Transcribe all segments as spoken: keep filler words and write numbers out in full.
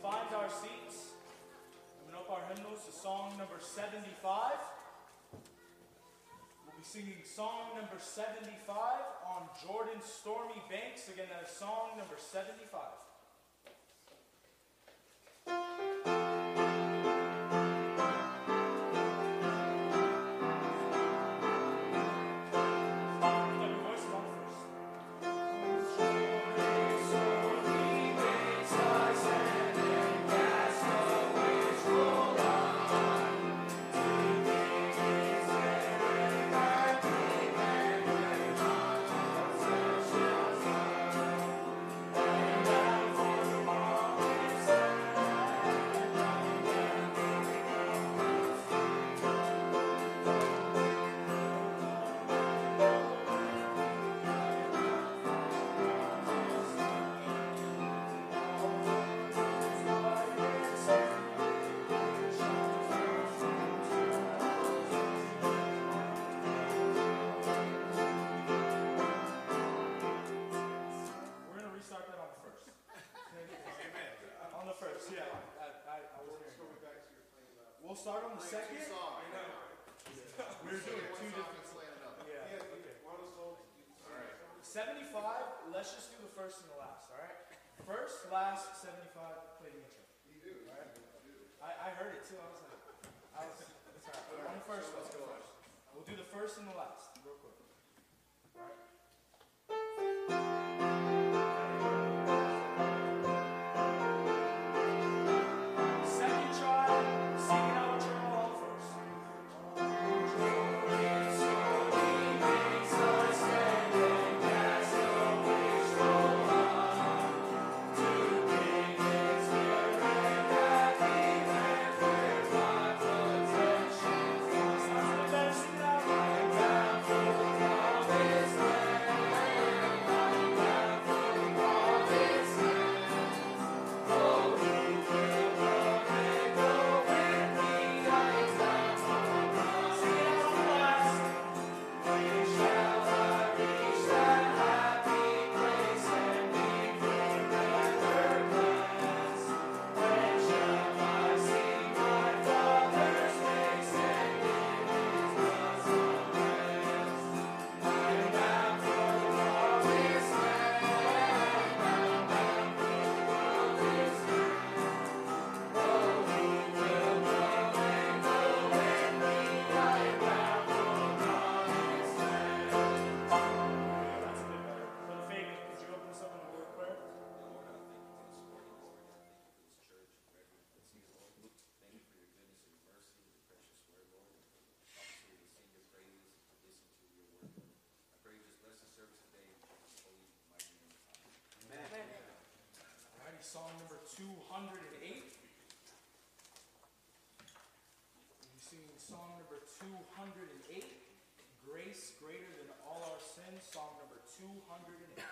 find our seats. Open up our hymnals to song number seventy-five. We'll be singing song number seventy-five on Jordan's Stormy Banks. Again, that is song number seventy-five. We'll start on the second. We're doing two different. Yeah. Okay. All right. seventy-five. Let's just do the first and the last. All right. First, last, seventy-five. Play the intro. You do. All right. I, I heard it too. I was like, I was. It's all right. On the first, let's go. We'll do the first and the last, real quick. All right. Song number two hundred eight. We'll be singing song number two hundred eight, Grace Greater Than All Our Sins, song number two hundred eight.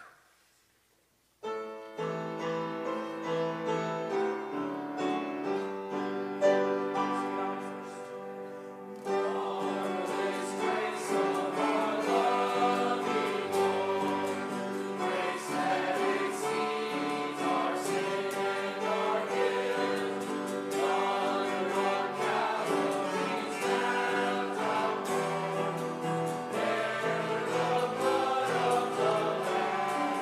There the blood of the Lamb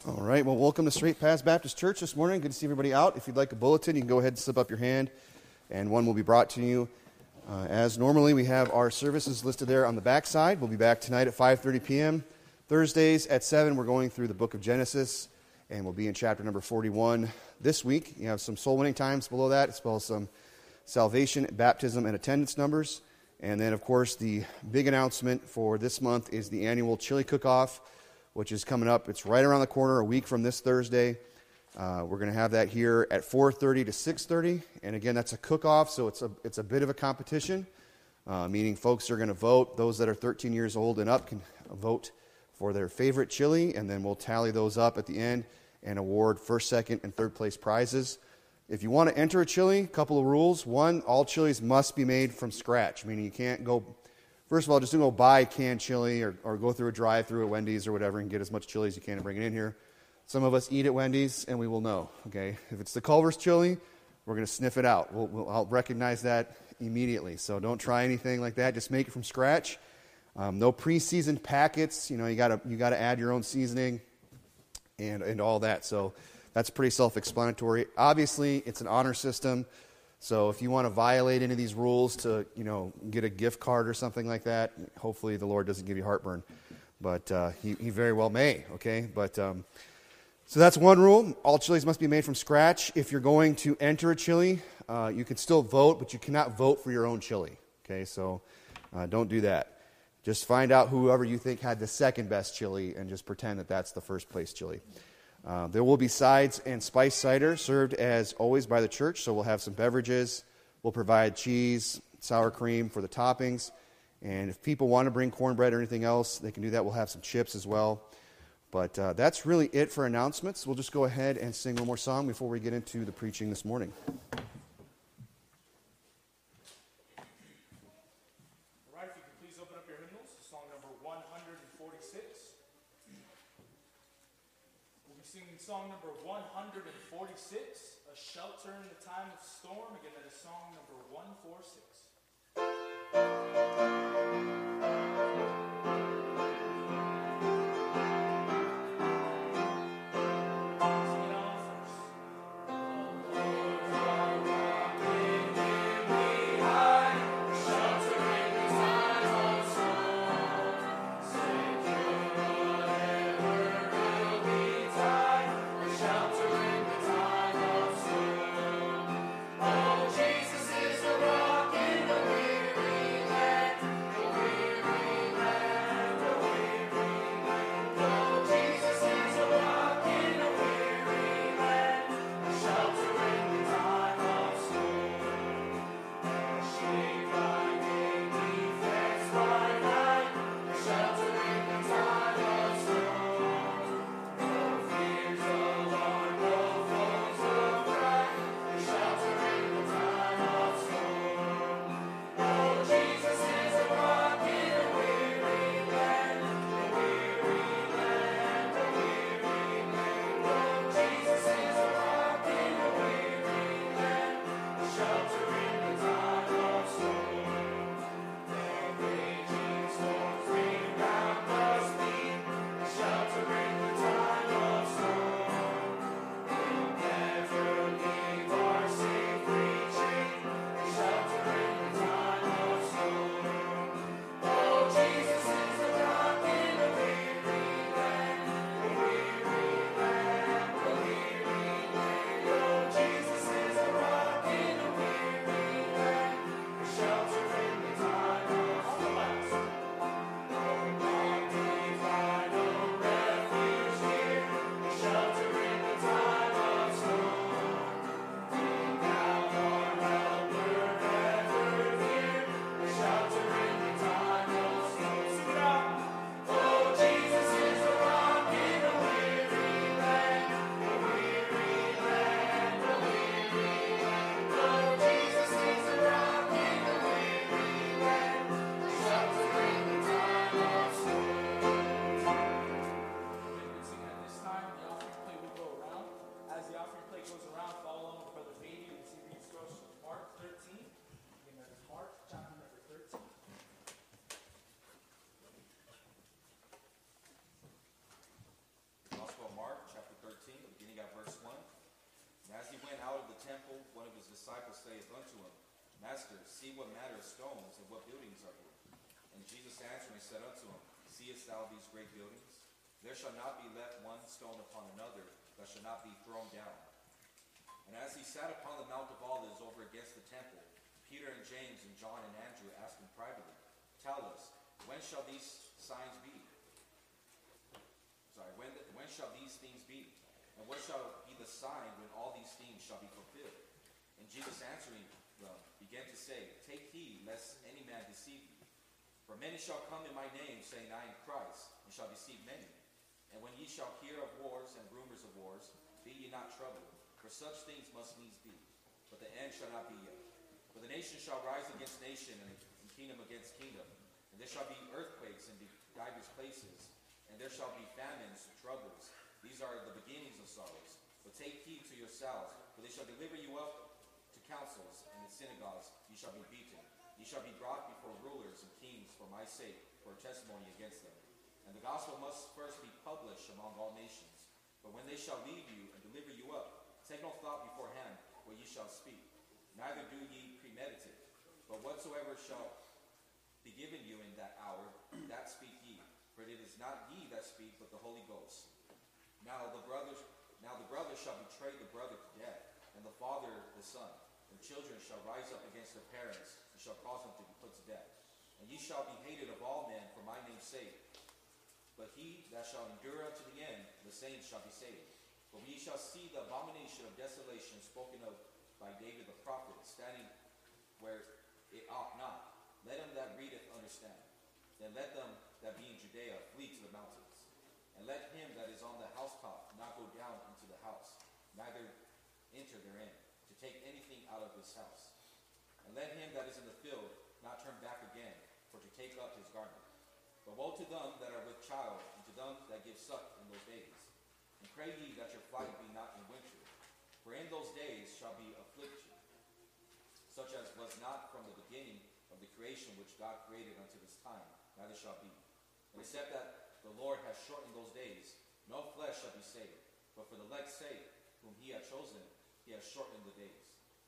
All right, well, welcome to Straight Paths Baptist Church this morning. Good to see everybody out. If you'd like a bulletin, you can go ahead and slip up your hand, and one will be brought to you. Uh, as normally, we have our services listed there on the back side. We'll be back tonight at five thirty p.m. Thursdays at seven, we're going through the book of Genesis, and we'll be in chapter number forty-one this week. You have some soul winning times below that, as well as some salvation, baptism, and attendance numbers. And then, of course, the big announcement for this month is the annual chili cook-off, which is coming up. It's right around the corner, a week from this Thursday. Uh, we're going to have that here at four thirty to six thirty. And again, that's a cook-off, so it's a, it's a bit of a competition, uh, meaning folks are going to vote. Those that are thirteen years old and up can vote for their favorite chili, and then we'll tally those up at the end and award first, second, and third place prizes. If you want to enter a chili, a couple of rules. One, all chilies must be made from scratch, meaning you can't go... First of all, just don't go buy canned chili or, or go through a drive-through at Wendy's or whatever and get as much chili as you can and bring it in here. Some of us eat at Wendy's, and we will know, okay? If it's the Culver's chili, we're going to sniff it out. We'll, we'll, I'll recognize that immediately. So don't try anything like that. Just make it from scratch. Um, no pre-seasoned packets. You know, you got to you got to add your own seasoning and and all that. So that's pretty self-explanatory. Obviously, it's an honor system. So if you want to violate any of these rules to, you know, get a gift card or something like that, hopefully the Lord doesn't give you heartburn. But uh, he, he very well may, okay? But um, so that's one rule. All chilies must be made from scratch. If you're going to enter a chili, uh, you can still vote, but you cannot vote for your own chili, okay? So uh, don't do that. Just find out whoever you think had the second best chili and just pretend that that's the first place chili. Uh, there will be sides and spice cider served as always by the church, so we'll have some beverages. We'll provide cheese, sour cream for the toppings, and if people want to bring cornbread or anything else, they can do that. We'll have some chips as well. But uh, that's really it for announcements. We'll just go ahead and sing one more song before we get into the preaching this morning. All right, if you can please open up your hymnals to song number one forty-six. We'll be singing song number one forty-six, A Shelter in the Time of Storm. Again, that is song number one forty-six. Jesus is the rock in the weary land. at verse one. And as he went out of the temple, one of his disciples saith unto him, Master, see what manner of stones and what buildings are here. And Jesus answering said unto him, Seest thou these great buildings? There shall not be left one stone upon another that shall not be thrown down. And as he sat upon the Mount of Olives over against the temple, Peter and James and John and Andrew asked him privately, Tell us, when shall these signs be? Sorry, when, the, when shall these things be? And what shall be the sign when all these things shall be fulfilled? And Jesus answering them began to say, Take heed, lest any man deceive you. For many shall come in my name, saying, I am Christ, and shall deceive many. And when ye shall hear of wars and rumors of wars, be ye not troubled, for such things must needs be. But the end shall not be yet. For the nation shall rise against nation, and kingdom against kingdom. And there shall be earthquakes in divers places, and there shall be famines and troubles. These are the beginnings of sorrows. But take heed to yourselves, for they shall deliver you up to councils, and in synagogues ye shall be beaten. Ye shall be brought before rulers and kings for my sake, for a testimony against them. And the gospel must first be published among all nations. But when they shall leave you and deliver you up, take no thought beforehand what ye shall speak. Neither do ye premeditate. But whatsoever shall be given you in that hour, that speak ye. For it is not ye that speak, but the Holy Ghost. Now the brothers, now the brother shall betray the brother to death, and the father the son. And children shall rise up against their parents, and shall cause them to be put to death. And ye shall be hated of all men for my name's sake. But he that shall endure unto the end, the same shall be saved. For ye shall see the abomination of desolation spoken of by David the prophet, standing where it ought not. Let him that readeth understand. Then let them that be in Judea flee to the mountains. And let him that is on the housetop not go down into the house, neither enter therein, to take anything out of his house. And let him that is in the field not turn back again, for to take up his garment. But woe to them that are with child, and to them that give suck in those days. And pray ye that your flight be not in winter. For in those days shall be affliction, such as was not from the beginning of the creation which God created unto this time, neither shall be. And except that the Lord has shortened those days, no flesh shall be saved. But for the elect's sake, whom he hath chosen, he has shortened the days.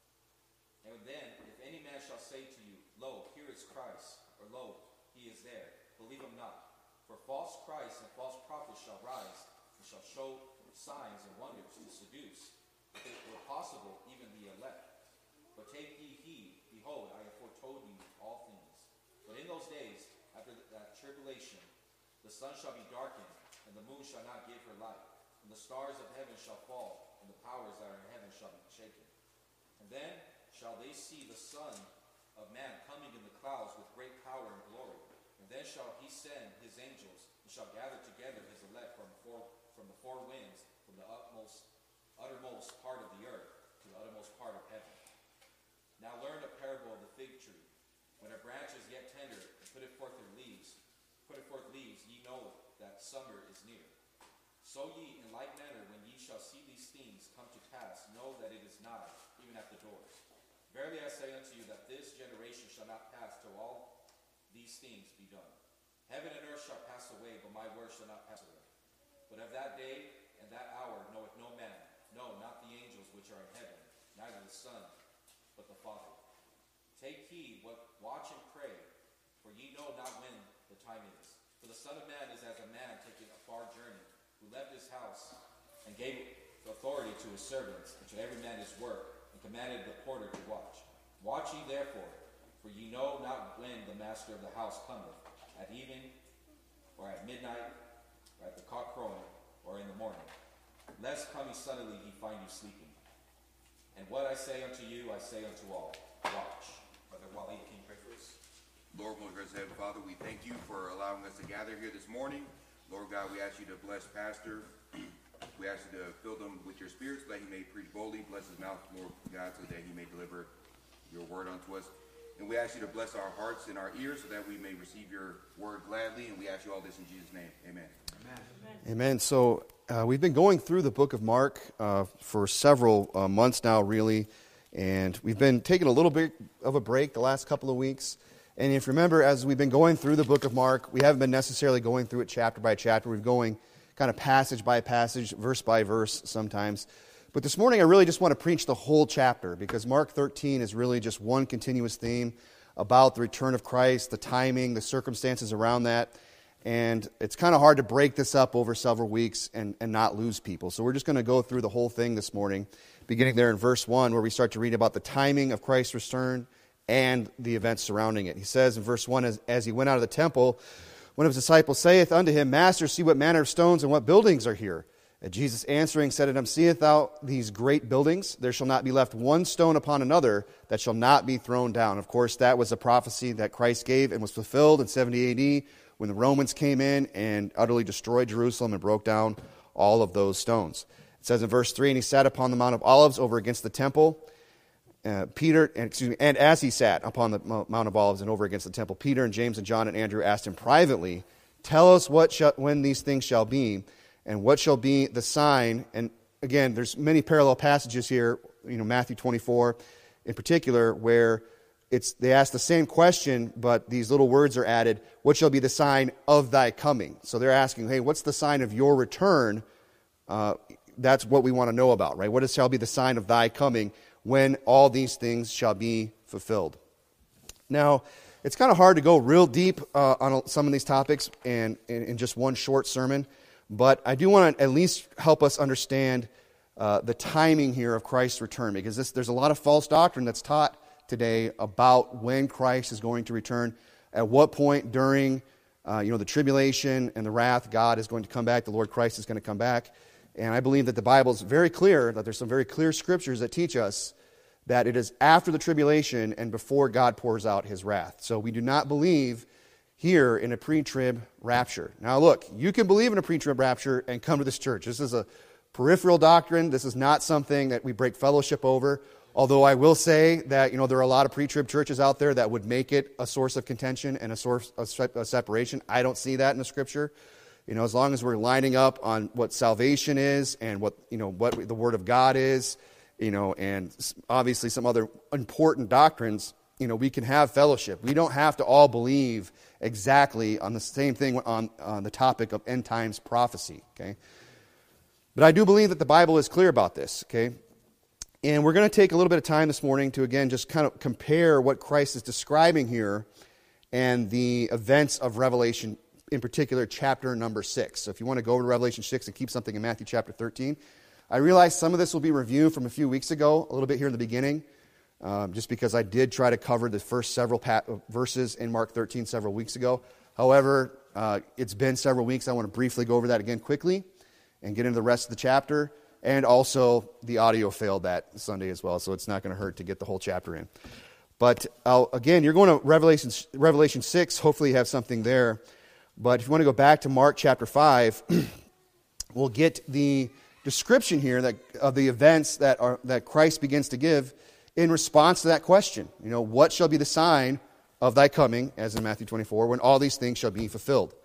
And then, if any man shall say to you, Lo, here is Christ, or Lo, he is there, believe him not. For false Christs and false prophets shall rise, and shall show signs and wonders to seduce, if it were possible, even the elect. But take ye heed, behold, I have foretold you all things. But in those days, after that tribulation, the sun shall be darkened, and the moon shall not give her light, and the stars of heaven shall fall, and the powers that are in heaven shall be shaken. And then shall they see the Son of Man coming in the clouds with great power and glory. And then shall he send his angels, and shall gather together his elect from four, from the four winds, from the utmost, uttermost part of the earth to the uttermost part of heaven. Now learn a parable of the fig tree. When a branch is yet tender, and putteth forth her leaves, putteth forth leaves, ye know that summer is near. So ye in like manner, when ye shall see these things come to pass, know that it is nigh, even at the doors. Verily I say unto you, that this generation shall not pass till all these things be done. Heaven and earth shall pass away, but my word shall not pass away. But of that day and that hour knoweth no man, no, not the angels which are in heaven, neither the Son, but the Father. Take heed, what watch and pray, for ye know not when the time is. For the Son of Man is as a man taking a far journey, who left his house and gave authority to his servants, and to every man his work, and commanded the porter to watch. Watch ye therefore, for ye know not when the master of the house cometh, at even, or at midnight, or at the cock crowing, or in the morning. Lest coming suddenly he find you sleeping. And what I say unto you, I say unto all, watch. Brother Wally, can you pray for us? Lord, most gracious Heavenly Father, we thank you for allowing us to gather here this morning. Lord God, we ask you to bless Pastor. We ask you to fill them with your spirit so that he may preach boldly. Bless his mouth, Lord God, so that he may deliver your word unto us. And we ask you to bless our hearts and our ears so that we may receive your word gladly. And we ask you all this in Jesus' name. Amen. Amen. Amen. So uh, we've been going through the book of Mark uh, for several uh, months now, really. And we've been taking a little bit of a break the last couple of weeks. And if you remember, as we've been going through the book of Mark, we haven't been necessarily going through it chapter by chapter. We've going kind of passage by passage, verse by verse sometimes. But this morning I really just want to preach the whole chapter, because Mark thirteen is really just one continuous theme about the return of Christ, the timing, the circumstances around that. And it's kind of hard to break this up over several weeks and, and not lose people. So we're just going to go through the whole thing this morning, beginning there in verse one, where we start to read about the timing of Christ's return and the events surrounding it. He says in verse one, as, as he went out of the temple, one of his disciples saith unto him, Master, see what manner of stones and what buildings are here. And Jesus answering said unto him, Seest thou these great buildings? There shall not be left one stone upon another that shall not be thrown down. Of course, that was a prophecy that Christ gave and was fulfilled in seventy A D when the Romans came in and utterly destroyed Jerusalem and broke down all of those stones. It says in verse three, and he sat upon the Mount of Olives over against the temple. Uh, Peter, and, excuse me, and as he sat upon the Mount of Olives and over against the temple, Peter and James and John and Andrew asked him privately, Tell us what shall, when these things shall be, and what shall be the sign. And again, there's many parallel passages here, you know, Matthew twenty-four in particular, where it's they ask the same question, but these little words are added, what shall be the sign of thy coming? So they're asking, hey, what's the sign of your return? Uh, that's what we want to know about, right? What is, shall be the sign of thy coming when all these things shall be fulfilled? Now, it's kind of hard to go real deep uh, on some of these topics in, in, in just one short sermon, but I do want to at least help us understand uh, the timing here of Christ's return, because this, there's a lot of false doctrine that's taught today about when Christ is going to return, at what point during uh, you know, the tribulation and the wrath God is going to come back, the Lord Christ is going to come back. And I believe that the Bible is very clear, that there's some very clear scriptures that teach us that it is after the tribulation and before God pours out his wrath. So we do not believe here in a pre-trib rapture. Now look, you can believe in a pre-trib rapture and come to this church. This is a peripheral doctrine. This is not something that we break fellowship over. Although I will say that, you know, there are a lot of pre-trib churches out there that would make it a source of contention and a source of separation. I don't see that in the Scripture. You know, as long as we're lining up on what salvation is and what, you know, what the Word of God is, you know, and obviously some other important doctrines, you know, we can have fellowship. We don't have to all believe exactly on the same thing on, on the topic of end times prophecy, okay? But I do believe that the Bible is clear about this, okay? And we're going to take a little bit of time this morning to, again, just kind of compare what Christ is describing here and the events of Revelation, in particular, chapter number six. So if you want to go to Revelation six and keep something in Matthew chapter thirteen, I realize some of this will be review from a few weeks ago, a little bit here in the beginning, um, just because I did try to cover the first several pa- verses in Mark thirteen several weeks ago. However, uh, it's been several weeks. I want to briefly go over that again quickly and get into the rest of the chapter. And also, the audio failed that Sunday as well, so it's not going to hurt to get the whole chapter in. But I'll, again, you're going to Revelation, Revelation six. Hopefully you have something there. But if you want to go back to Mark chapter five, we'll get the description here that of the events that are that Christ begins to give in response to that question. You know, what shall be the sign of thy coming, as in Matthew twenty-four, when all these things shall be fulfilled?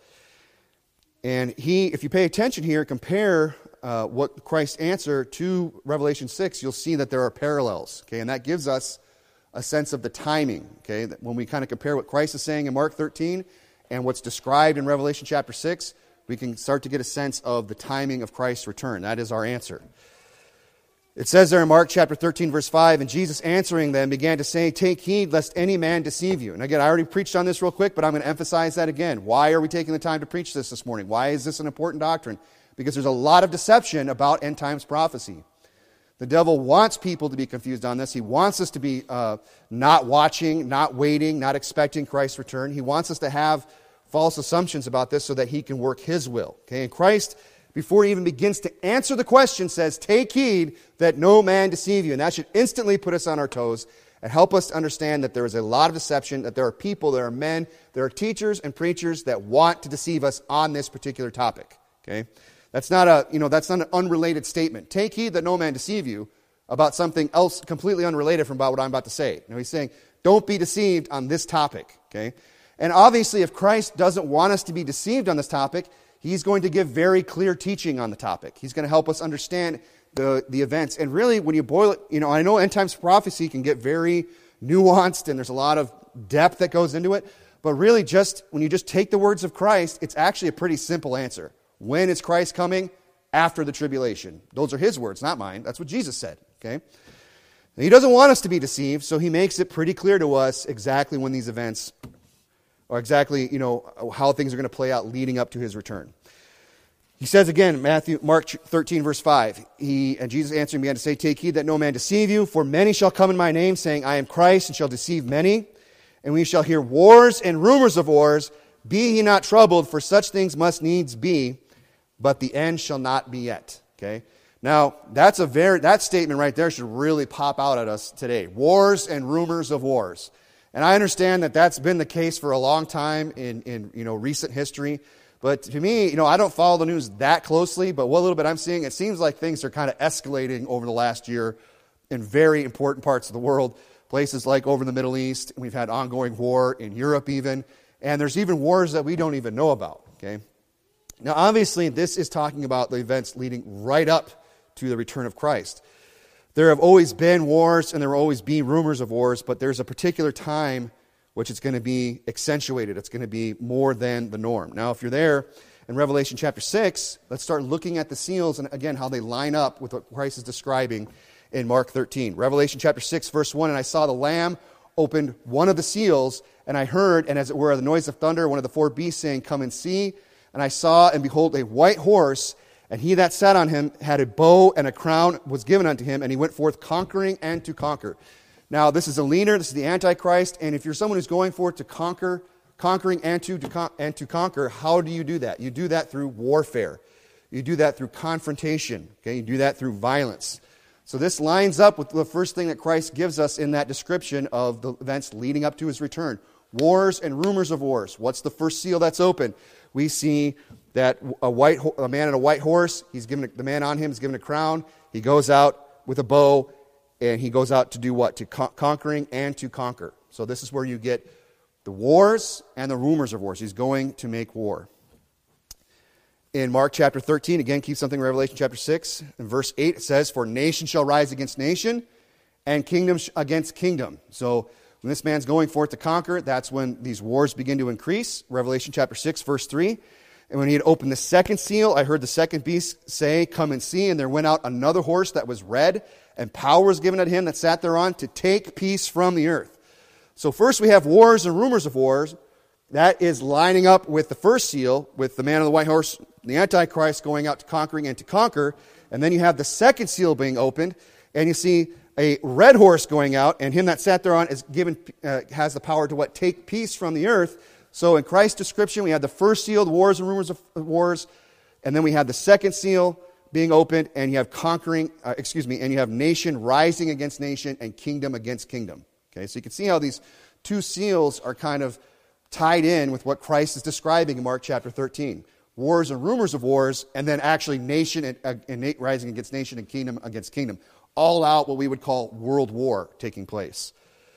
And he, if you pay attention here, compare uh, what Christ's answer to Revelation six, you'll see that there are parallels. Okay, and that gives us a sense of the timing. Okay, that when we kind of compare what Christ is saying in Mark thirteen and what's described in Revelation chapter six, we can start to get a sense of the timing of Christ's return. That is our answer. It says there in Mark chapter thirteen, verse five, and Jesus answering them began to say, take heed lest any man deceive you. And again, I already preached on this real quick, but I'm going to emphasize that again. Why are we taking the time to preach this this morning? Why is this an important doctrine? Because there's a lot of deception about end times prophecy. The devil wants people to be confused on this. He wants us to be uh, not watching, not waiting, not expecting Christ's return. He wants us to have false assumptions about this so that he can work his will. Okay, and Christ, before he even begins to answer the question, says, take heed that no man deceive you. And that should instantly put us on our toes and help us to understand that there is a lot of deception, that there are people, there are men, there are teachers and preachers that want to deceive us on this particular topic. Okay, that's not a, you know, that's not an unrelated statement. Take heed that no man deceive you about something else completely unrelated from about what I'm about to say. You know, he's saying, don't be deceived on this topic. Okay, and obviously, if Christ doesn't want us to be deceived on this topic, he's going to give very clear teaching on the topic. He's going to help us understand the, the events. And really, when you boil it, you know, I know end times prophecy can get very nuanced and there's a lot of depth that goes into it. But really, just when you just take the words of Christ, it's actually a pretty simple answer. When is Christ coming? After the tribulation. Those are his words, not mine. That's what Jesus said, okay? And he doesn't want us to be deceived, so he makes it pretty clear to us exactly when these events, or exactly, you know, how things are going to play out leading up to his return. He says again, Matthew, Mark thirteen, verse five, he, and Jesus answering began to say, take heed that no man deceive you, for many shall come in my name, saying, I am Christ, and shall deceive many. And we shall hear wars and rumors of wars. Be ye not troubled, for such things must needs be, but the end shall not be yet. Okay? Now, that's a very that statement right there should really pop out at us today. Wars and rumors of wars. And I understand that that's been the case for a long time in, in you know recent history. But to me, you know, I don't follow the news that closely, but what little bit I'm seeing, it seems like things are kind of escalating over the last year in very important parts of the world. Places like over in the Middle East, we've had ongoing war in Europe even, and there's even wars that we don't even know about, okay? Now, obviously, this is talking about the events leading right up to the return of Christ. There have always been wars, and there will always be rumors of wars, but there's a particular time which it's going to be accentuated. It's going to be more than the norm. Now, if you're there in Revelation chapter six, let's start looking at the seals and, again, how they line up with what Christ is describing in Mark thirteen. Revelation chapter six, verse one, and I saw the Lamb opened one of the seals, and I heard, and as it were, the noise of thunder, one of the four beasts saying, come and see. And I saw, and behold, a white horse, and he that sat on him had a bow, and a crown was given unto him, and he went forth conquering and to conquer. Now, this is a leader, this is the Antichrist, and if you're someone who's going forth to conquer, conquering and to, to con- and to conquer, how do you do that? You do that through warfare. You do that through confrontation. Okay, you do that through violence. So this lines up with the first thing that Christ gives us in that description of the events leading up to his return. Wars and rumors of wars. What's the first seal that's open? We see that a white a man on a white horse, he's given a, the man on him is given a crown. He goes out with a bow, and he goes out to do what? To con- conquering and to conquer. So this is where you get the wars and the rumors of wars. He's going to make war. In Mark chapter thirteen, again, keep something in Revelation chapter six. In verse eight, it says, for nation shall rise against nation, and kingdom against kingdom. So when this man's going forth to conquer, that's when these wars begin to increase. Revelation chapter six, verse three. And when he had opened the second seal, I heard the second beast say, come and see. And there went out another horse that was red, and power was given unto him that sat thereon to take peace from the earth. So first we have wars and rumors of wars. That is lining up with the first seal, with the man on the white horse, the Antichrist, going out to conquering and to conquer. And then you have the second seal being opened, and you see a red horse going out, and him that sat thereon is given, uh, has the power to what? Take peace from the earth. So in Christ's description, we have the first seal, the wars and rumors of wars, and then we have the second seal being opened, and you have conquering, uh, excuse me, and you have nation rising against nation and kingdom against kingdom. Okay, so you can see how these two seals are kind of tied in with what Christ is describing in Mark chapter thirteen. Wars and rumors of wars, and then actually nation and, uh, and rising against nation and kingdom against kingdom. All out what we would call world war taking place.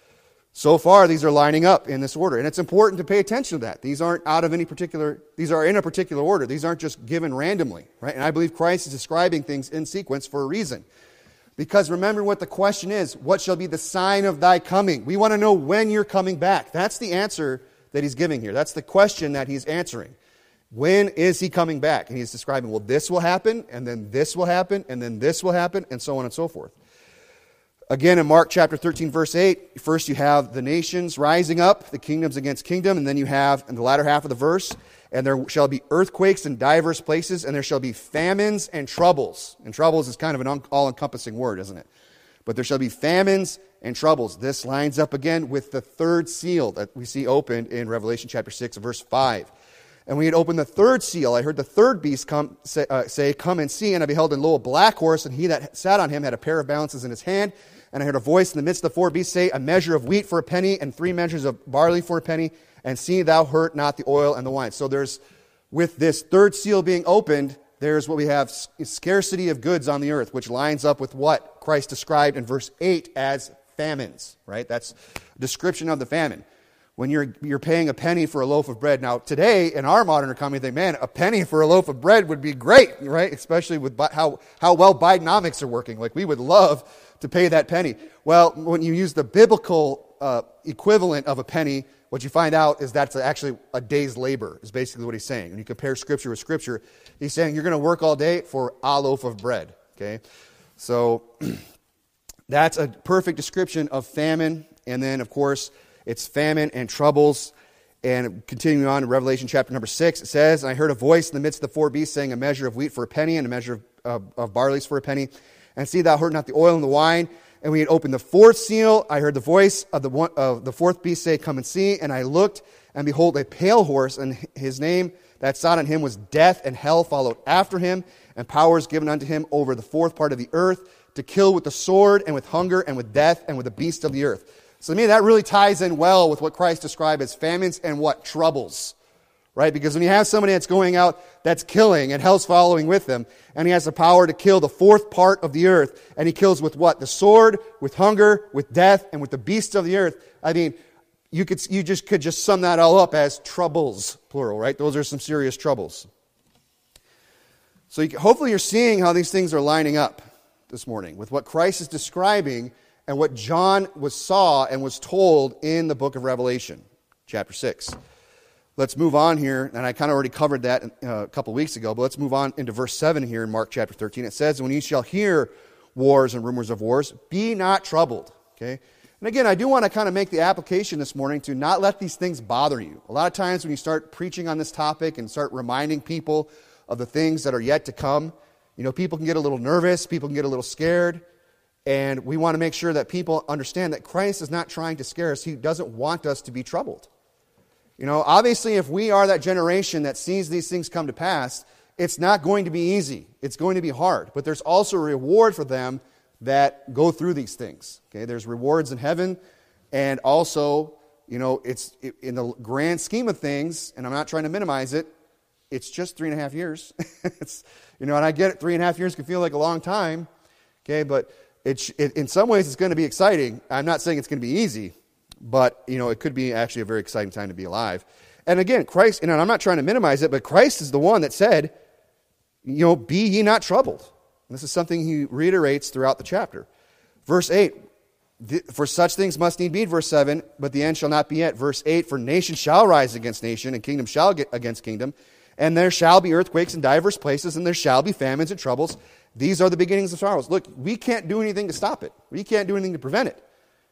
So far, these are lining up in this order, and it's important to pay attention to that. These aren't out of any particular, these are in a particular order. These aren't just given randomly, right? And I believe Christ is describing things in sequence for a reason. Because remember what the question is, what shall be the sign of thy coming? We want to know when you're coming back. That's the answer that he's giving here. That's the question that he's answering. When is he coming back? And he's describing, well, this will happen, and then this will happen, and then this will happen, and so on and so forth. Again, in Mark chapter thirteen, verse eight, first you have the nations rising up, the kingdoms against kingdom, and then you have, in the latter half of the verse, and there shall be earthquakes in divers places, and there shall be famines and troubles. And troubles is kind of an all-encompassing word, isn't it? But there shall be famines and troubles. This lines up again with the third seal that we see opened in Revelation chapter six, verse five. And when he had opened the third seal, I heard the third beast come, say, uh, say, come and see. And I beheld, and lo, a black horse, and he that sat on him had a pair of balances in his hand. And I heard a voice in the midst of the four beasts say, a measure of wheat for a penny, and three measures of barley for a penny, and see thou hurt not the oil and the wine. So there's, with this third seal being opened, there's what we have, scarcity of goods on the earth, which lines up with what Christ described in verse eight as famines, right? That's a description of the famine. When you're you're paying a penny for a loaf of bread. Now, today, in our modern economy, they think, man, a penny for a loaf of bread would be great, right? Especially with how, how well Bidenomics are working. Like, we would love to pay that penny. Well, when you use the biblical uh, equivalent of a penny, what you find out is that's actually a day's labor, is basically what he's saying. When you compare Scripture with Scripture, he's saying you're going to work all day for a loaf of bread. Okay, so that's a perfect description of famine. And then, of course, it's famine and troubles. And continuing on in Revelation chapter number six, it says, "And I heard a voice in the midst of the four beasts saying, a measure of wheat for a penny, and a measure of, of, of barley for a penny. And see, thou heard not the oil and the wine. And when he had opened the fourth seal, I heard the voice of the one, of the fourth beast say, Come and see. And I looked, and behold, a pale horse, and his name that sat on him was Death, and hell followed after him, and powers given unto him over the fourth part of the earth, to kill with the sword, and with hunger, and with death, and with the beasts of the earth." So to me, that really ties in well with what Christ described as famines and what? Troubles. Right? Because when you have somebody that's going out, that's killing, and hell's following with them, and he has the power to kill the fourth part of the earth, and he kills with what? The sword, with hunger, with death, and with the beasts of the earth. I mean, you could you just could just sum that all up as troubles, plural, right? Those are some serious troubles. So you, hopefully you're seeing how these things are lining up this morning with what Christ is describing and what John was saw and was told in the book of Revelation, chapter six. Let's move on here, and I kind of already covered that uh, a couple weeks ago, but let's move on into verse seven here in Mark chapter thirteen. It says, "When ye shall hear wars and rumors of wars, be not troubled." Okay? And again, I do want to kind of make the application this morning to not let these things bother you. A lot of times when you start preaching on this topic and start reminding people of the things that are yet to come, you know, people can get a little nervous, people can get a little scared, and we want to make sure that people understand that Christ is not trying to scare us. He doesn't want us to be troubled. You know, obviously, if we are that generation that sees these things come to pass, it's not going to be easy. It's going to be hard. But there's also a reward for them that go through these things. Okay, there's rewards in heaven, and also, you know, it's in the grand scheme of things, and I'm not trying to minimize it, it's just three and a half years. it's, you know, and I get it, three and a half years can feel like a long time. Okay, but it, it in some ways it's going to be exciting. I'm not saying it's going to be easy. But, you know, it could be actually a very exciting time to be alive. And again, Christ, and I'm not trying to minimize it, but Christ is the one that said, you know, be ye not troubled. And this is something he reiterates throughout the chapter. Verse eight, for such things must need be, verse seven, but the end shall not be yet. Verse eight, for nation shall rise against nation, and kingdom shall get against kingdom, and there shall be earthquakes in divers places, and there shall be famines and troubles. These are the beginnings of sorrows. Look, we can't do anything to stop it. We can't do anything to prevent it.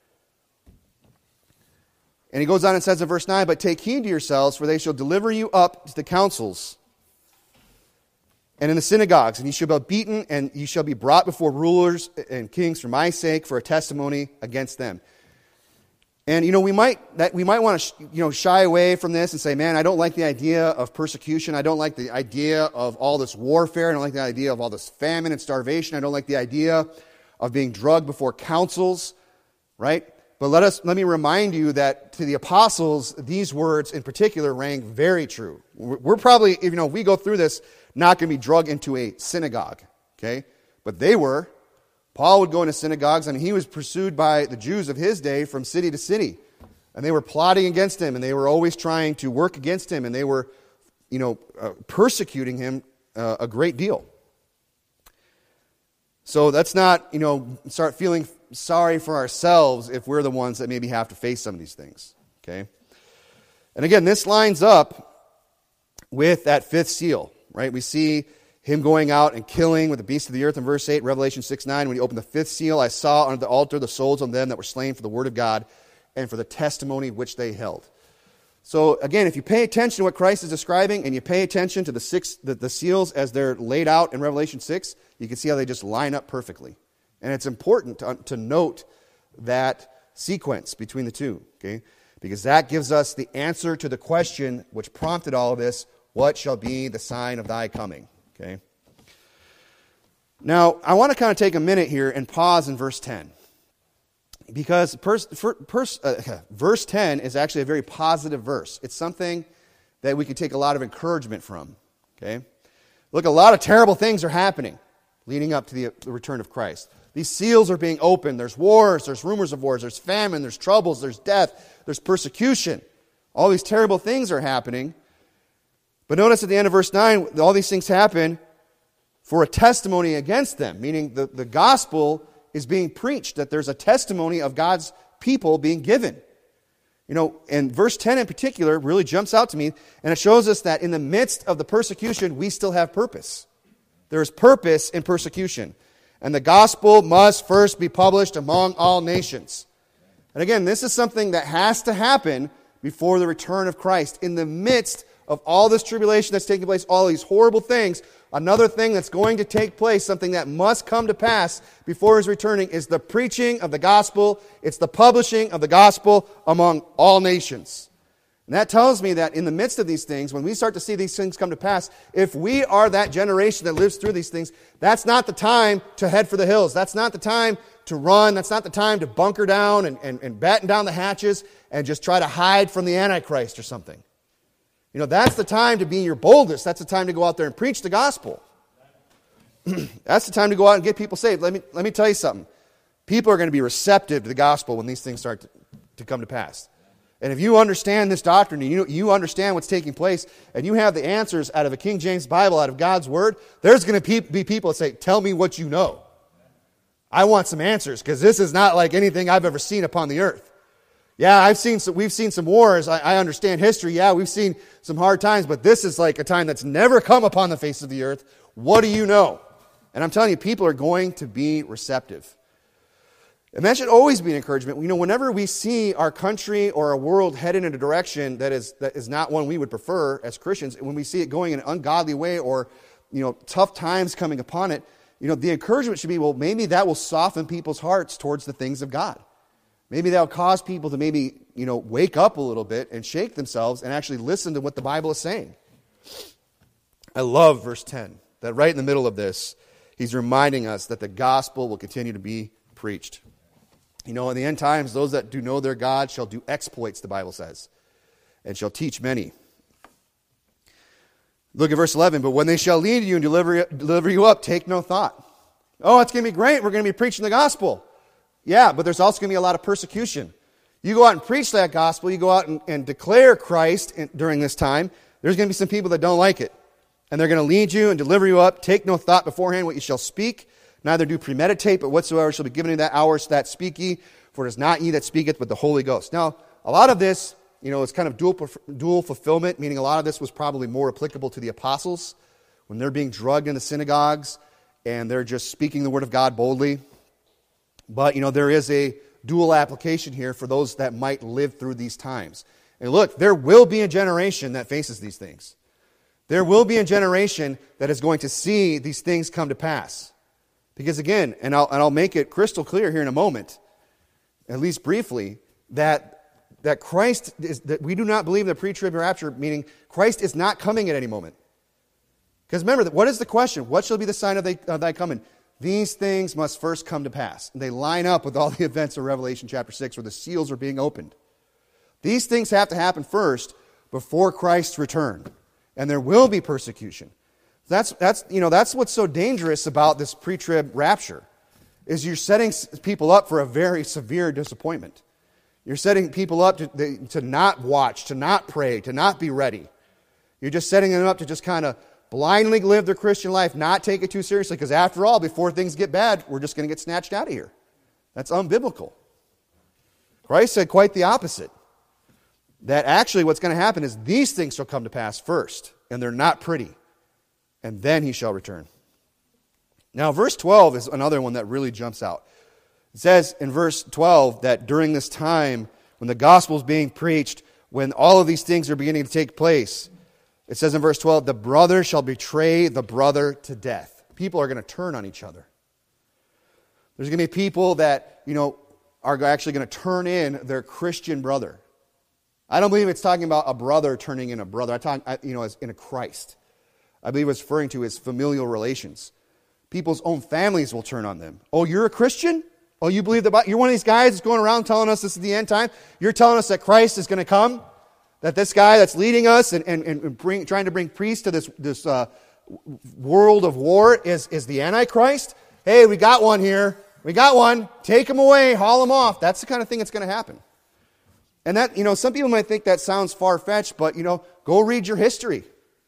And he goes on and says in verse nine, "But take heed to yourselves, for they shall deliver you up to the councils and in the synagogues, and ye shall be beaten, and ye shall be brought before rulers and kings for my sake, for a testimony against them." And you know, we might that we might want to you know shy away from this and say, "Man, I don't like the idea of persecution. I don't like the idea of all this warfare. I don't like the idea of all this famine and starvation. I don't like the idea of being drugged before councils," right? But let us let me remind you that to the apostles, these words in particular rang very true. We're probably, you know, if we go through this, not going to be drugged into a synagogue, okay? But they were. Paul would go into synagogues, and he was pursued by the Jews of his day from city to city. And they were plotting against him, and they were always trying to work against him, and they were, you know, uh, persecuting him uh, a great deal. So let's not, you know, start feeling sorry for ourselves if we're the ones that maybe have to face some of these things, okay? And again, this lines up with that fifth seal, right? We see him going out and killing with the beasts of the earth in verse eight, Revelation six nine. When he opened the fifth seal, I saw under the altar the souls of them that were slain for the word of God and for the testimony which they held. So again, if you pay attention to what Christ is describing and you pay attention to the six the, the seals as they're laid out in Revelation six, you can see how they just line up perfectly. And it's important to, to note that sequence between the two, okay? Because that gives us the answer to the question which prompted all of this, what shall be the sign of thy coming, okay? Now, I want to kind of take a minute here and pause in verse ten. Because pers, per, pers, uh, verse ten is actually a very positive verse. It's something that we can take a lot of encouragement from, okay? Look, a lot of terrible things are happening leading up to the, the return of Christ. These seals are being opened. There's wars, there's rumors of wars, there's famine, there's troubles, there's death, there's persecution. All these terrible things are happening. But notice at the end of verse nine, all these things happen for a testimony against them, meaning the, the gospel is being preached, that there's a testimony of God's people being given. You know, and verse ten in particular really jumps out to me, and it shows us that in the midst of the persecution, we still have purpose. There is purpose in persecution. And the gospel must first be published among all nations. And again, this is something that has to happen before the return of Christ. In the midst of all this tribulation that's taking place, all these horrible things, another thing that's going to take place, something that must come to pass before his returning, is the preaching of the gospel. It's the publishing of the gospel among all nations. And that tells me that in the midst of these things, when we start to see these things come to pass, if we are that generation that lives through these things, that's not the time to head for the hills. That's not the time to run. That's not the time to bunker down and, and, and batten down the hatches and just try to hide from the Antichrist or something. You know, that's the time to be your boldest. That's the time to go out there and preach the gospel. That's the time to go out and get people saved. Let me, let me tell you something. People are going to be receptive to the gospel when these things start to, to come to pass. And if you understand this doctrine, and you, you understand what's taking place, and you have the answers out of a King James Bible, out of God's Word, there's going to be people that say, tell me what you know. I want some answers, because this is not like anything I've ever seen upon the earth. Yeah, I've seen some, we've seen some wars. I, I understand history. Yeah, we've seen some hard times, but this is like a time that's never come upon the face of the earth. What do you know? And I'm telling you, people are going to be receptive. And that should always be an encouragement. You know, whenever we see our country or our world headed in a direction that is that is not one we would prefer as Christians, and when we see it going in an ungodly way or, you know, tough times coming upon it, you know, the encouragement should be, well, maybe that will soften people's hearts towards the things of God. Maybe that will cause people to maybe, you know, wake up a little bit and shake themselves and actually listen to what the Bible is saying. I love verse ten, that right in the middle of this, he's reminding us that the gospel will continue to be preached. You know, in the end times, those that do know their God shall do exploits, the Bible says, and shall teach many. Look at verse eleven. But when they shall lead you and deliver, deliver you up, take no thought. Oh, it's going to be great. We're going to be preaching the gospel. Yeah, but there's also going to be a lot of persecution. You go out and preach that gospel. You go out and, and declare Christ in, during this time. There's going to be some people that don't like it. And they're going to lead you and deliver you up. Take no thought beforehand what you shall speak. Neither do premeditate, but whatsoever shall be given in that hour, so that speak ye. For it is not ye that speaketh, but the Holy Ghost. Now, a lot of this, you know, is kind of dual, dual fulfillment, meaning a lot of this was probably more applicable to the apostles when they're being drugged in the synagogues and they're just speaking the word of God boldly. But, you know, there is a dual application here for those that might live through these times. And look, there will be a generation that faces these things. There will be a generation that is going to see these things come to pass. Because again, and I'll, and I'll make it crystal clear here in a moment, at least briefly, that, that Christ, is, that we do not believe in the pre-trib rapture, meaning Christ is not coming at any moment. Because remember, what is the question? What shall be the sign of thy, of thy coming? These things must first come to pass. And they line up with all the events of Revelation chapter six where the seals are being opened. These things have to happen first before Christ's return. And there will be persecution. That's, that's, you know, that's what's so dangerous about this pre-trib rapture, is you're setting people up for a very severe disappointment. You're setting people up to, to not watch, to not pray, to not be ready. You're just setting them up to just kind of blindly live their Christian life, not take it too seriously, because after all, before things get bad, we're just going to get snatched out of here. That's unbiblical. Christ said quite the opposite. That actually what's going to happen is these things shall come to pass first, and they're not pretty. And then he shall return. Now, verse twelve is another one that really jumps out. It says in verse twelve that during this time, when the gospel is being preached, when all of these things are beginning to take place, it says in verse twelve, the brother shall betray the brother to death. People are going to turn on each other. There's going to be people that, you know, are actually going to turn in their Christian brother. I don't believe it's talking about a brother turning in a brother. I talk, you know, as in a Christ. I believe it's referring to his familial relations. People's own families will turn on them. Oh, you're a Christian? Oh, you believe the Bible? You're one of these guys that's going around telling us this is the end time? You're telling us that Christ is going to come? That this guy that's leading us and, and, and bring, trying to bring peace to this, this uh, world of war is, is the Antichrist? Hey, we got one here. We got one. Take him away. Haul him off. That's the kind of thing that's going to happen. And that, you know, some people might think that sounds far-fetched, but, you know, go read your history.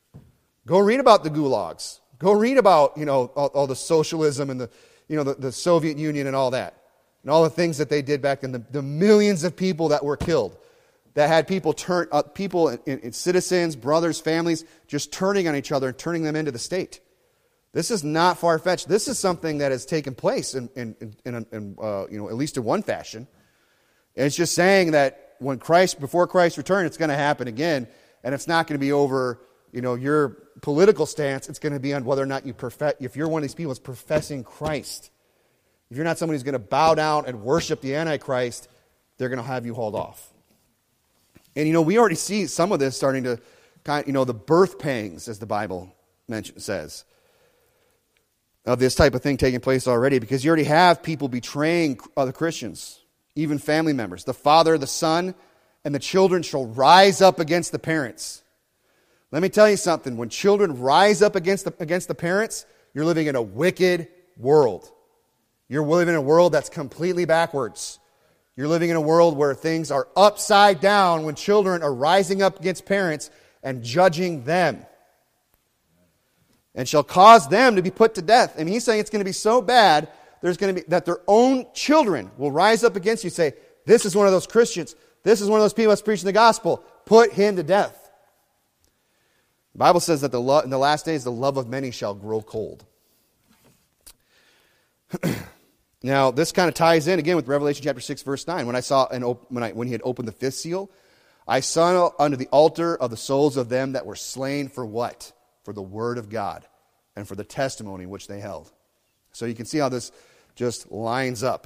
Go read about the gulags. Go read about, you know, all, all the socialism and the, you know, the, the Soviet Union and all that. And all the things that they did back then, the, the millions of people that were killed. that had people turn uh, people, in, in citizens, brothers, families, just turning on each other and turning them into the state. This is not far-fetched. This is something that has taken place in, in, in, in, in uh, you know, at least in one fashion. And it's just saying that when Christ, before Christ's return, it's going to happen again, and it's not going to be over, you know, your political stance. It's going to be on whether or not you profess. If you're one of these people that's professing Christ, if you're not somebody who's going to bow down and worship the Antichrist, they're going to have you hauled off. And you know, we already see some of this starting to, kind, you know, the birth pangs, as the Bible mentions says, of this type of thing taking place already, because you already have people betraying other Christians, even family members. The father, the son, and the children shall rise up against the parents. Let me tell you something. When children rise up against the, against the parents, you're living in a wicked world. You're living in a world that's completely backwards. You're living in a world where things are upside down when children are rising up against parents and judging them. And shall cause them to be put to death. And he's saying it's going to be so bad, there's going to be that their own children will rise up against you and say, this is one of those Christians. This is one of those people that's preaching the gospel. Put him to death. The Bible says that the lo- in the last days the love of many shall grow cold. Now, this kind of ties in again with Revelation chapter six, verse nine. When I saw an op- when I when he had opened the fifth seal, I saw under the altar of the souls of them that were slain for what? For the word of God and for the testimony which they held. So you can see how this just lines up.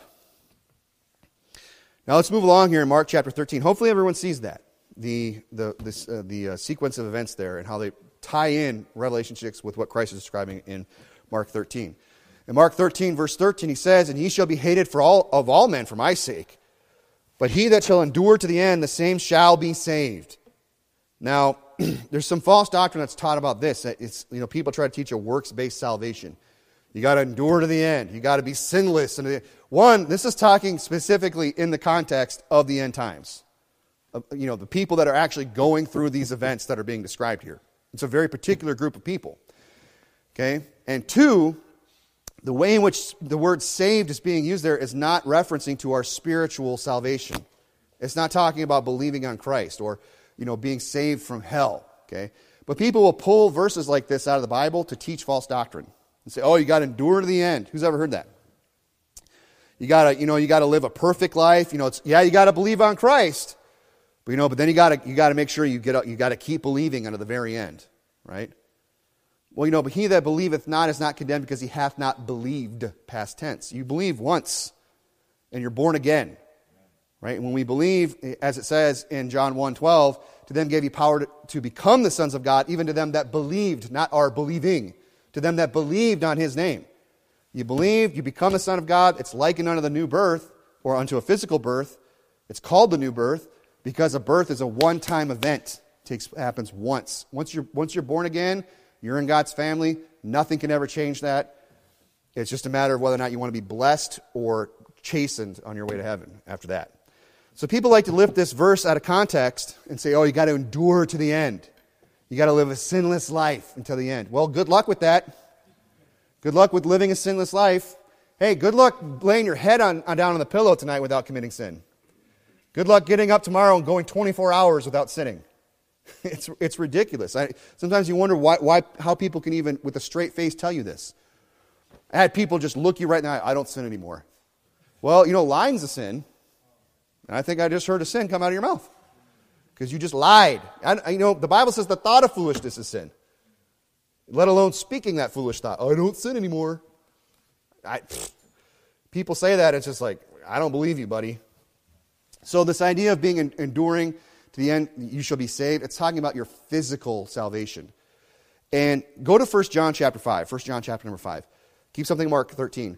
Now let's move along here in Mark chapter thirteen. Hopefully everyone sees that, the the this, uh, the uh, sequence of events there and how they tie in Revelation six with what Christ is describing in Mark thirteen. In Mark thirteen, verse thirteen, he says, "And ye shall be hated for all of all men for my sake, but he that shall endure to the end, the same shall be saved." Now, there's some false doctrine that's taught about this. It's, you know, people try to teach a works-based salvation. You got to endure to the end. You got to be sinless. And one, this is talking specifically in the context of the end times. You know, the people that are actually going through these events that are being described here. It's a very particular group of people. Okay? And two, the way in which the word saved is being used there is not referencing to our spiritual salvation. It's not talking about believing on Christ or, you know, being saved from hell. Okay? But people will pull verses like this out of the Bible to teach false doctrine and say, "Oh, you got to endure to the end." Who's ever heard that? You got to, you know, you got to live a perfect life. You know, it's, yeah, you got to believe on Christ, but you know, but then you got to you got to make sure you get you got to keep believing unto the very end, right? Well, you know, but he that believeth not is not condemned because he hath not believed, past tense. You believe once, and you're born again. Right? When we believe, as it says in John one twelve, to them gave he power to, to become the sons of God, even to them that believed, not are believing, to them that believed on his name. You believe, you become the son of God. It's likened unto the new birth, or unto a physical birth. It's called the new birth because a birth is a one-time event. It takes happens once. Once you're once you're born again, you're in God's family. Nothing can ever change that. It's just a matter of whether or not you want to be blessed or chastened on your way to heaven after that. So people like to lift this verse out of context and say, "Oh, you got to endure to the end. You got to live a sinless life until the end." Well, good luck with that. Good luck with living a sinless life. Hey, good luck laying your head on, on down on the pillow tonight without committing sin. Good luck getting up tomorrow and going twenty-four hours without sinning. It's it's ridiculous. I, sometimes you wonder why, why how people can even, with a straight face, tell you this. I had people just look you right in the eye. "I don't sin anymore." Well, you know, lying's a sin. And I think I just heard a sin come out of your mouth because you just lied. I, you know, the Bible says the thought of foolishness is sin, let alone speaking that foolish thought. "I don't sin anymore." I, people say that, it's just like, I don't believe you, buddy. So this idea of being en- enduring to the end, you shall be saved, it's talking about your physical salvation. And go to First John chapter five, First John chapter number five. Keep something Mark thirteen.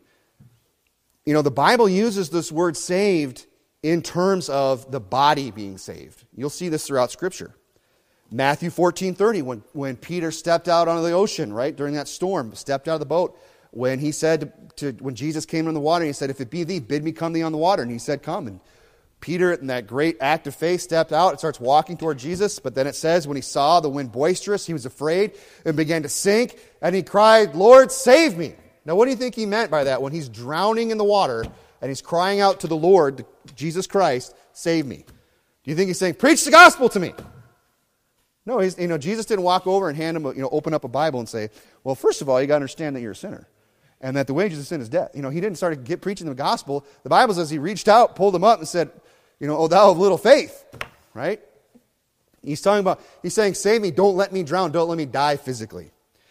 You know, the Bible uses this word saved in terms of the body being saved. You'll see this throughout Scripture. Matthew fourteen thirty, when, when Peter stepped out onto the ocean, right, during that storm, stepped out of the boat, when he said to, to when Jesus came in the water, he said, "If it be thee, bid me come thee on the water." And he said, "Come." And Peter, in that great act of faith, stepped out and starts walking toward Jesus. But then it says, when he saw the wind boisterous, he was afraid and began to sink. And he cried, "Lord, save me." Now, what do you think he meant by that? When he's drowning in the water and he's crying out to the Lord, Jesus Christ, "Save me." Do you think he's saying, preach the gospel to me? No, he's, you know, Jesus didn't walk over and hand him, a, you know, open up a Bible and say, well, first of all, you got to understand that you're a sinner and that the wages of sin is death. You know, he didn't start to get preaching the gospel. The Bible says he reached out, pulled him up and said, you know, oh, thou of little faith, right? He's talking about, he's saying, save me, don't let me drown, don't let me die physically.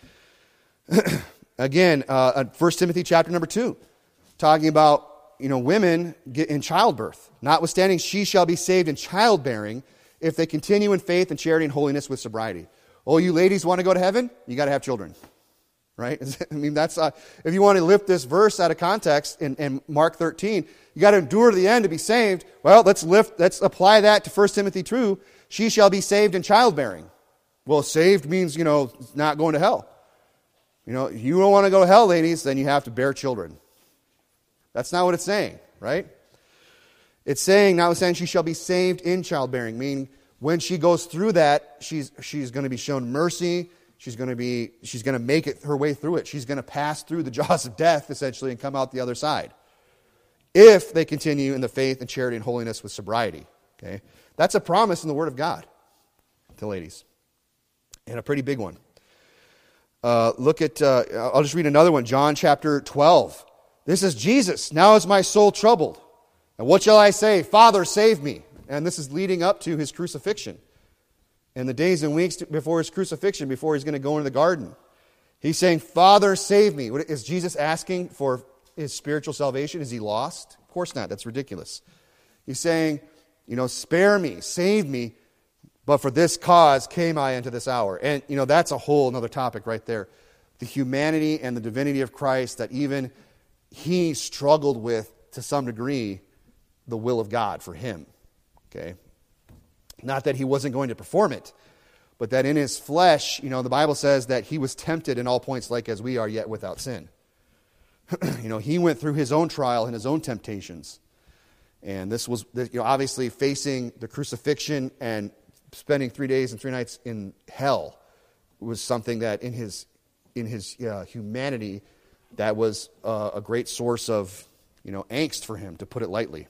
Again, uh, First Timothy chapter number two, talking about, you know, women get in childbirth. Notwithstanding, she shall be saved in childbearing if they continue in faith and charity and holiness with sobriety. Oh, you ladies want to go to heaven? You got to have children, right? I mean, that's uh, if you want to lift this verse out of context in, in Mark thirteen, you got to endure to the end to be saved. Well, let's lift, let's apply that to First Timothy two. She shall be saved in childbearing. Well, saved means, you know, not going to hell. You know, if you don't want to go to hell, ladies, then you have to bear children. That's not what it's saying, right? It's saying, notwithstanding, she shall be saved in childbearing, meaning when she goes through that, she's she's going to be shown mercy. She's going to be she's going to make it her way through it. She's going to pass through the jaws of death, essentially, and come out the other side. If they continue in the faith and charity and holiness with sobriety. Okay? That's a promise in the Word of God to ladies. And a pretty big one. Uh, look at, uh, I'll just read another one, John chapter twelve. This is Jesus. Now is my soul troubled. And what shall I say? Father, save me. And this is leading up to his crucifixion. In the days and weeks before his crucifixion, before he's going to go into the garden. He's saying, Father, save me. Is Jesus asking for his spiritual salvation? Is he lost? Of course not. That's ridiculous. He's saying, you know, spare me, save me, but for this cause came I into this hour. And, you know, that's a whole another topic right there. The humanity and the divinity of Christ, that even he struggled with, to some degree, the will of God for him. Okay? Not that he wasn't going to perform it, but that in his flesh, you know, the Bible says that he was tempted in all points like as we are, yet without sin. You know, he went through his own trial and his own temptations. And this was, you know, obviously facing the crucifixion and spending three days and three nights in hell was something that in his in his uh, humanity, that was uh, a great source of, you know, angst for him, to put it lightly.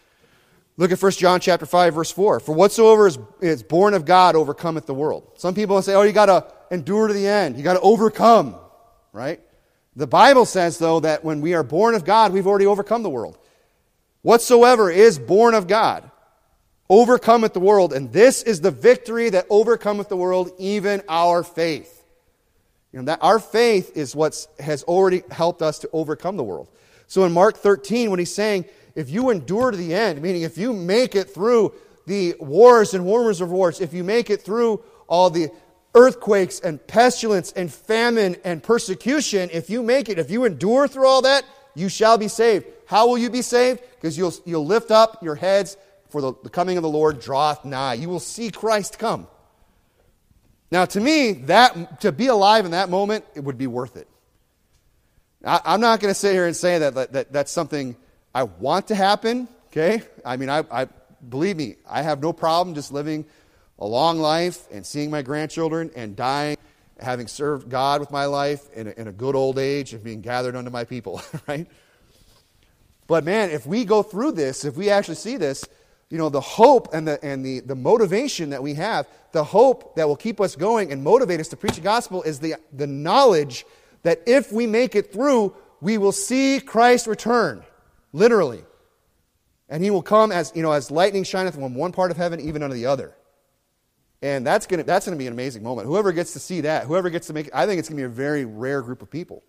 Look at First John chapter five, verse four. For whatsoever is, is born of God overcometh the world. Some people say, oh, you got to endure to the end. You got to overcome, right? The Bible says, though, that when we are born of God, we've already overcome the world. Whatsoever is born of God overcometh the world, and this is the victory that overcometh the world, even our faith. You know, that our faith is what has already helped us to overcome the world. So in Mark thirteen, when he's saying, if you endure to the end, meaning if you make it through the wars and rumors of wars, if you make it through all the earthquakes and pestilence and famine and persecution, if you make it, if you endure through all that, you shall be saved. How will you be saved? Because you'll, you'll lift up your heads, for the, the coming of the Lord draweth nigh. You will see Christ come. Now, to me, that to be alive in that moment, it would be worth it. I, I'm not going to sit here and say that, that, that that's something I want to happen, okay? I mean, I, I believe me, I have no problem just living a long life and seeing my grandchildren and dying, having served God with my life in a, in a good old age and being gathered unto my people, right? But man, if we go through this, if we actually see this, you know, the hope and the and the, the motivation that we have, the hope that will keep us going and motivate us to preach the gospel is the, the knowledge that if we make it through, we will see Christ return, literally. And he will come as, you know, as lightning shineth from one part of heaven even unto the other. And that's gonna that's gonna be an amazing moment. Whoever gets to see that, whoever gets to make it, I think it's gonna be a very rare group of people.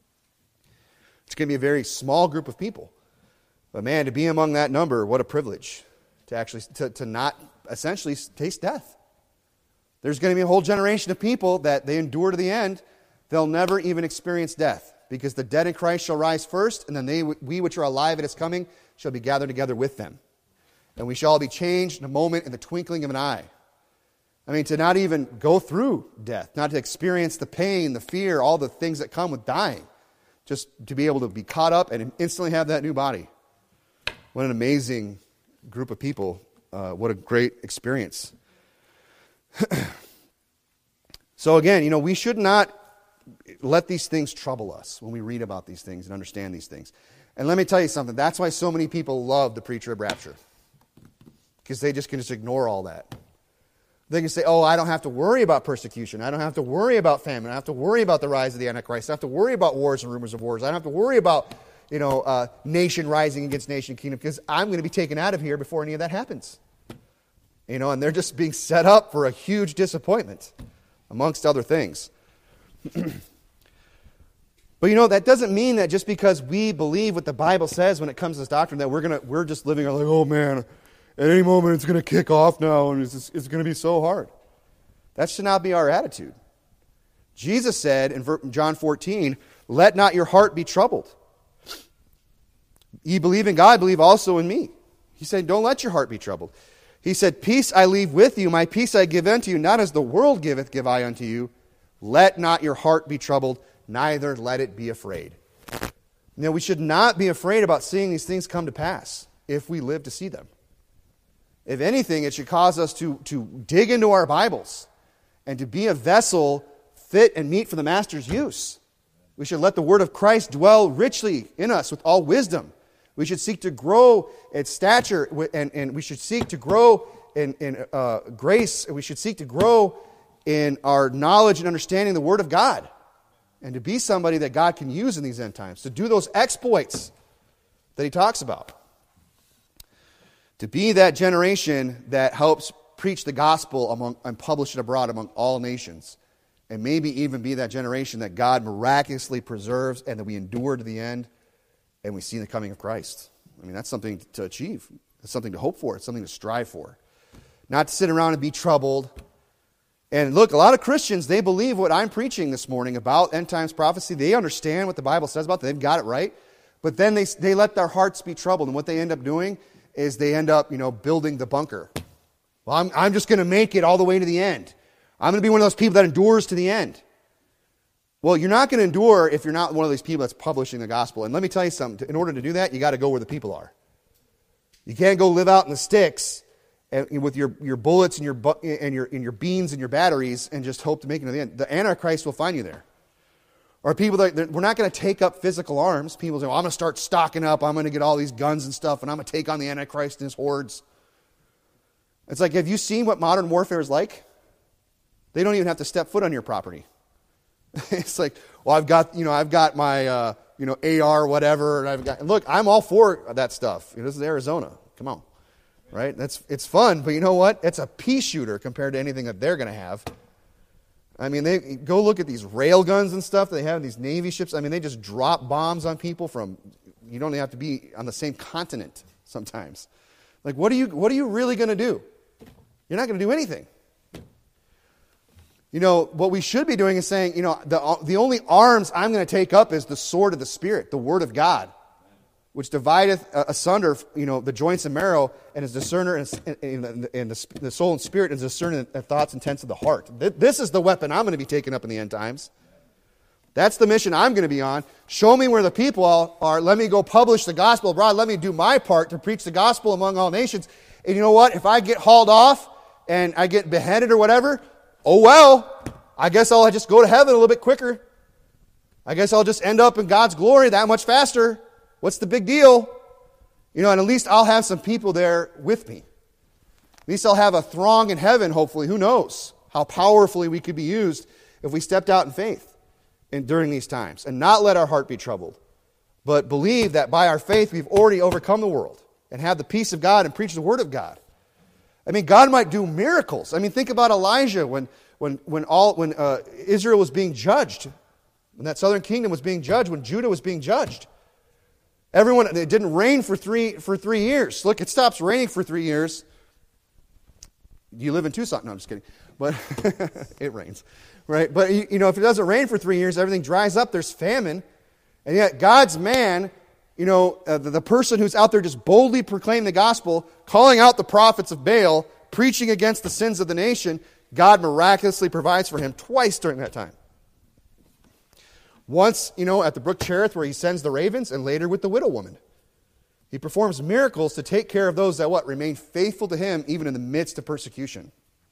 It's gonna be a very small group of people. But man, to be among that number, what a privilege. To actually, to, to not essentially taste death. There's going to be a whole generation of people that they endure to the end. They'll never even experience death. Because the dead in Christ shall rise first, and then they, we which are alive at his coming shall be gathered together with them. And we shall all be changed in a moment, in the twinkling of an eye. I mean, to not even go through death, not to experience the pain, the fear, all the things that come with dying. Just to be able to be caught up and instantly have that new body. What an amazing group of people. Uh, what a great experience. So again, you know, we should not let these things trouble us when we read about these things and understand these things. And let me tell you something. That's why so many people love the preacher of rapture. because they just can just ignore all that. They can say, oh, I don't have to worry about persecution. I don't have to worry about famine. I don't have to worry about the rise of the Antichrist. I don't have to worry about wars and rumors of wars. I don't have to worry about, you know, uh, nation rising against nation kingdom, because I'm going to be taken out of here before any of that happens. You know, and they're just being set up for a huge disappointment, amongst other things. But you know, that doesn't mean that just because we believe what the Bible says when it comes to this doctrine, that we're gonna we're just living like, oh man, at any moment it's gonna kick off now, and it's it's gonna be so hard. That should not be our attitude. Jesus said in John fourteen, "Let not your heart be troubled. Ye believe in God, believe also in me." He said, "Don't let your heart be troubled." He said, "Peace I leave with you, my peace I give unto you, not as the world giveth, give I unto you. Let not your heart be troubled, neither let it be afraid." Now, we should not be afraid about seeing these things come to pass if we live to see them. If anything, it should cause us to, to dig into our Bibles and to be a vessel fit and meet for the Master's use. We should let the Word of Christ dwell richly in us with all wisdom. We should seek to grow in stature, and, and we should seek to grow in, in uh, grace, and we should seek to grow in our knowledge and understanding the Word of God, and to be somebody that God can use in these end times, to do those exploits that he talks about. To be that generation that helps preach the gospel among and publish it abroad among all nations, and maybe even be that generation that God miraculously preserves and that we endure to the end, and we see the coming of Christ. I mean, that's something to achieve. It's something to hope for. It's something to strive for. Not to sit around and be troubled. And look, a lot of Christians, they believe what I'm preaching this morning about end times prophecy. They understand what the Bible says about it. They've got it right. But then they, they let their hearts be troubled. And what they end up doing is they end up, you know, building the bunker. Well, I'm, I'm just going to make it all the way to the end. I'm going to be one of those people that endures to the end. Well, you're not going to endure if you're not one of these people that's publishing the gospel. And let me tell you something. In order to do that, you got to go where the people are. You can't go live out in the sticks and with your, your bullets and your, and, your, and your beans and your batteries and just hope to make it to the end. The Antichrist will find you there. Or people that, we're not going to take up physical arms. People say, well, I'm going to start stocking up. I'm going to get all these guns and stuff, and I'm going to take on the Antichrist and his hordes. It's like, have you seen what modern warfare is like? They don't even have to step foot on your property. It's like, well, I've got, you know, I've got my, uh, you know, A R, whatever, and I've got, and look, I'm all for that stuff. This is Arizona. Come on. Right? That's, it's fun, but you know what? It's a pea shooter compared to anything that they're going to have. I mean, they go look at these rail guns and stuff they have in these Navy ships. I mean, they just drop bombs on people from, you don't even have to be on the same continent sometimes. Like, what are you, what are you really going to do? You're not going to do anything. You know, what we should be doing is saying, you know, the, the only arms I'm going to take up is the sword of the Spirit, the Word of God, which divideth asunder, you know, the joints and marrow, and is discerner in, in, in the, the soul and spirit, and is discerning the thoughts and intents of the heart. This is the weapon I'm going to be taking up in the end times. That's the mission I'm going to be on. Show me where the people are. Let me go publish the gospel abroad. Let me do my part to preach the gospel among all nations. And you know what? If I get hauled off and I get beheaded or whatever, oh well, I guess I'll just go to heaven a little bit quicker. I guess I'll just end up in God's glory that much faster. What's the big deal? You know, and at least I'll have some people there with me. At least I'll have a throng in heaven, hopefully. Who knows how powerfully we could be used if we stepped out in faith in, during these times and not let our heart be troubled, but believe that by our faith we've already overcome the world and have the peace of God and preach the word of God. I mean, God might do miracles. I mean, think about Elijah when when when all when uh, Israel was being judged, when that southern kingdom was being judged, when Judah was being judged. Everyone, it didn't rain for three for three years. Look, it stops raining for three years. You live in Tucson? No, I'm just kidding. But it rains, right? But you know, if it doesn't rain for three years, everything dries up. There's famine, and yet God's man, you know, uh, the, the person who's out there just boldly proclaiming the gospel, calling out the prophets of Baal, preaching against the sins of the nation, God miraculously provides for him twice during that time. Once, you know, at the brook Cherith where he sends the ravens, and later with the widow woman. He performs miracles to take care of those that what? Remain faithful to him even in the midst of persecution.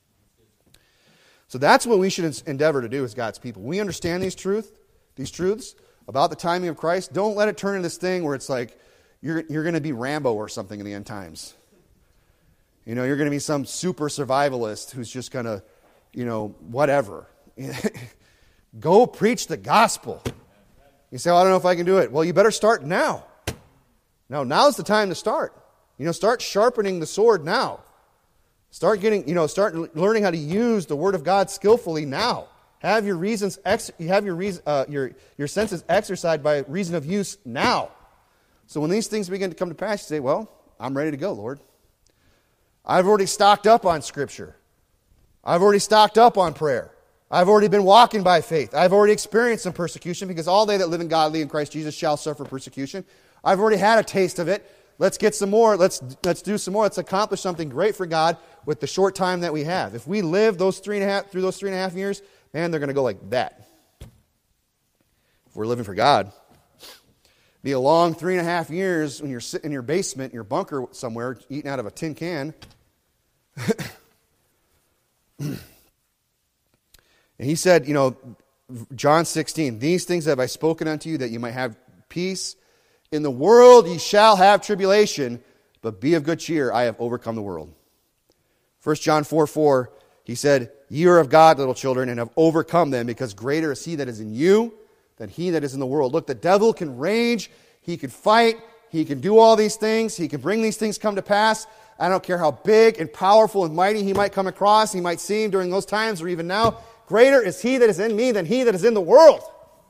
So that's what we should endeavor to do as God's people. We understand these truth, these truths about the timing of Christ. Don't let it turn into this thing where it's like you're, you're going to be Rambo or something in the end times. You know, you're going to be some super survivalist who's just going to, you know, whatever. Go preach the gospel. You say, well, I don't know if I can do it. Well, you better start now. Now, now's the time to start. You know, start sharpening the sword now. Start getting, you know, start learning how to use the Word of God skillfully now. Have your reasons, ex- have your reason, uh, your your senses exercised by reason of use now. So when these things begin to come to pass, you say, well, I'm ready to go, Lord. I've already stocked up on Scripture. I've already stocked up on prayer. I've already been walking by faith. I've already experienced some persecution because all they that live in godly in Christ Jesus shall suffer persecution. I've already had a taste of it. Let's get some more. Let's let's do some more. Let's accomplish something great for God with the short time that we have. If we live those three and a half through those three and a half years, man, they're going to go like that. If we're living for God, be a long three and a half years when you're sitting in your basement, in your bunker somewhere, eating out of a tin can. And he said, you know, John sixteen, these things have I spoken unto you that you might have peace. In the world ye shall have tribulation, but be of good cheer, I have overcome the world. First John four four, he said, ye are of God, little children, and have overcome them, because greater is he that is in you than he that is in the world. Look, the devil can rage, he can fight, he can do all these things, he can bring these things come to pass. I don't care how big and powerful and mighty he might come across, he might seem during those times or even now. Greater is he that is in me than he that is in the world.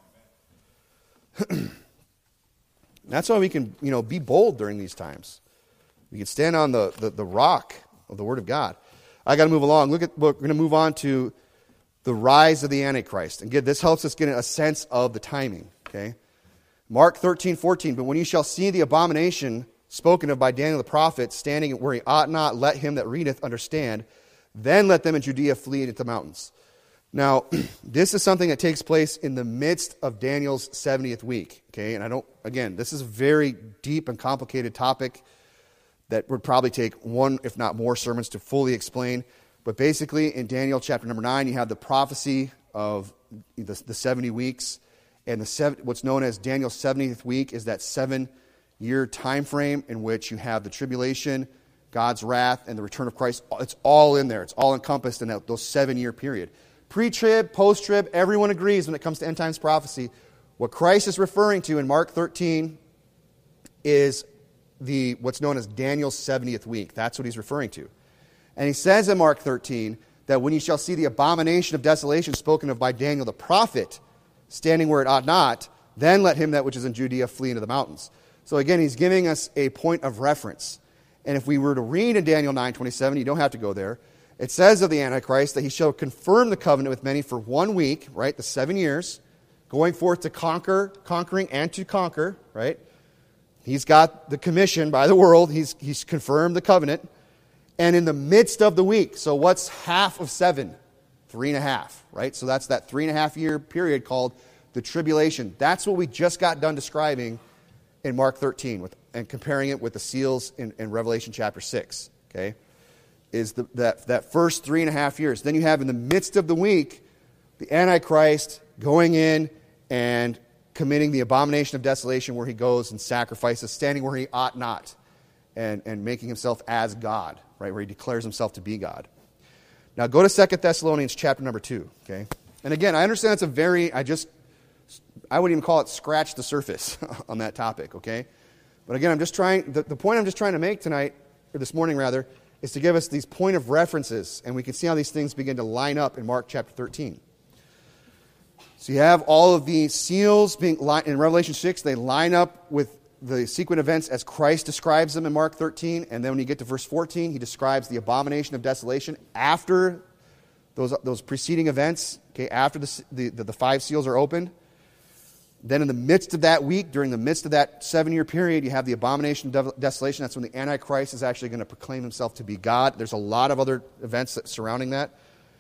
That's why we can, you know, be bold during these times. We can stand on the, the, the rock of the Word of God. I got to move along. Look at, we're going to move on to the rise of the Antichrist. And again, this helps us get a sense of the timing. Okay, Mark thirteen fourteen. But when you shall see the abomination spoken of by Daniel the prophet standing where he ought not, let him that readeth understand. Then let them in Judea flee into the mountains. Now, this is something that takes place in the midst of Daniel's seventieth week, okay? And I don't, again, this is a very deep and complicated topic that would probably take one, if not more, sermons to fully explain. But basically, in Daniel chapter number nine, you have the prophecy of the, the seventy weeks. And the seven, what's known as Daniel's seventieth week is that seven-year time frame in which you have the tribulation, God's wrath, and the return of Christ. It's all in there. It's all encompassed in that, those seven-year period. Pre-trib, post-trib, everyone agrees when it comes to end times prophecy. What Christ is referring to in Mark thirteen is the what's known as Daniel's seventieth week. That's what he's referring to. And he says in Mark thirteen that when you shall see the abomination of desolation spoken of by Daniel the prophet standing where it ought not, then let him that which is in Judea flee into the mountains. So again, he's giving us a point of reference. And if we were to read in Daniel nine twenty-seven, you don't have to go there. It says of the Antichrist that he shall confirm the covenant with many for one week, right, the seven years, going forth to conquer, conquering and to conquer, right? He's got the commission by the world. He's, he's confirmed the covenant. And in the midst of the week, so what's half of seven? Three and a half, right? So that's that three and a half year period called the tribulation. That's what we just got done describing in Mark thirteen with, and comparing it with the seals in, in Revelation chapter six, okay? Is the, that, that first three and a half years. Then you have in the midst of the week, the Antichrist going in and committing the abomination of desolation where he goes and sacrifices, standing where he ought not, and, and making himself as God, right, where he declares himself to be God. Now go to Second Thessalonians chapter number two, okay? And again, I understand it's a very, I just, I wouldn't even call it scratch the surface on that topic, okay? But again, I'm just trying, the, the point I'm just trying to make tonight, or this morning rather, is to give us these point of references, and we can see how these things begin to line up in Mark chapter thirteen. So you have all of the seals being in Revelation six, they line up with the sequent events as Christ describes them in Mark thirteen, and then when you get to verse fourteen, he describes the abomination of desolation after those, those preceding events, okay, after the, the, the five seals are opened. Then in the midst of that week, during the midst of that seven-year period, you have the abomination of desolation. That's when the Antichrist is actually going to proclaim himself to be God. There's a lot of other events that, surrounding that.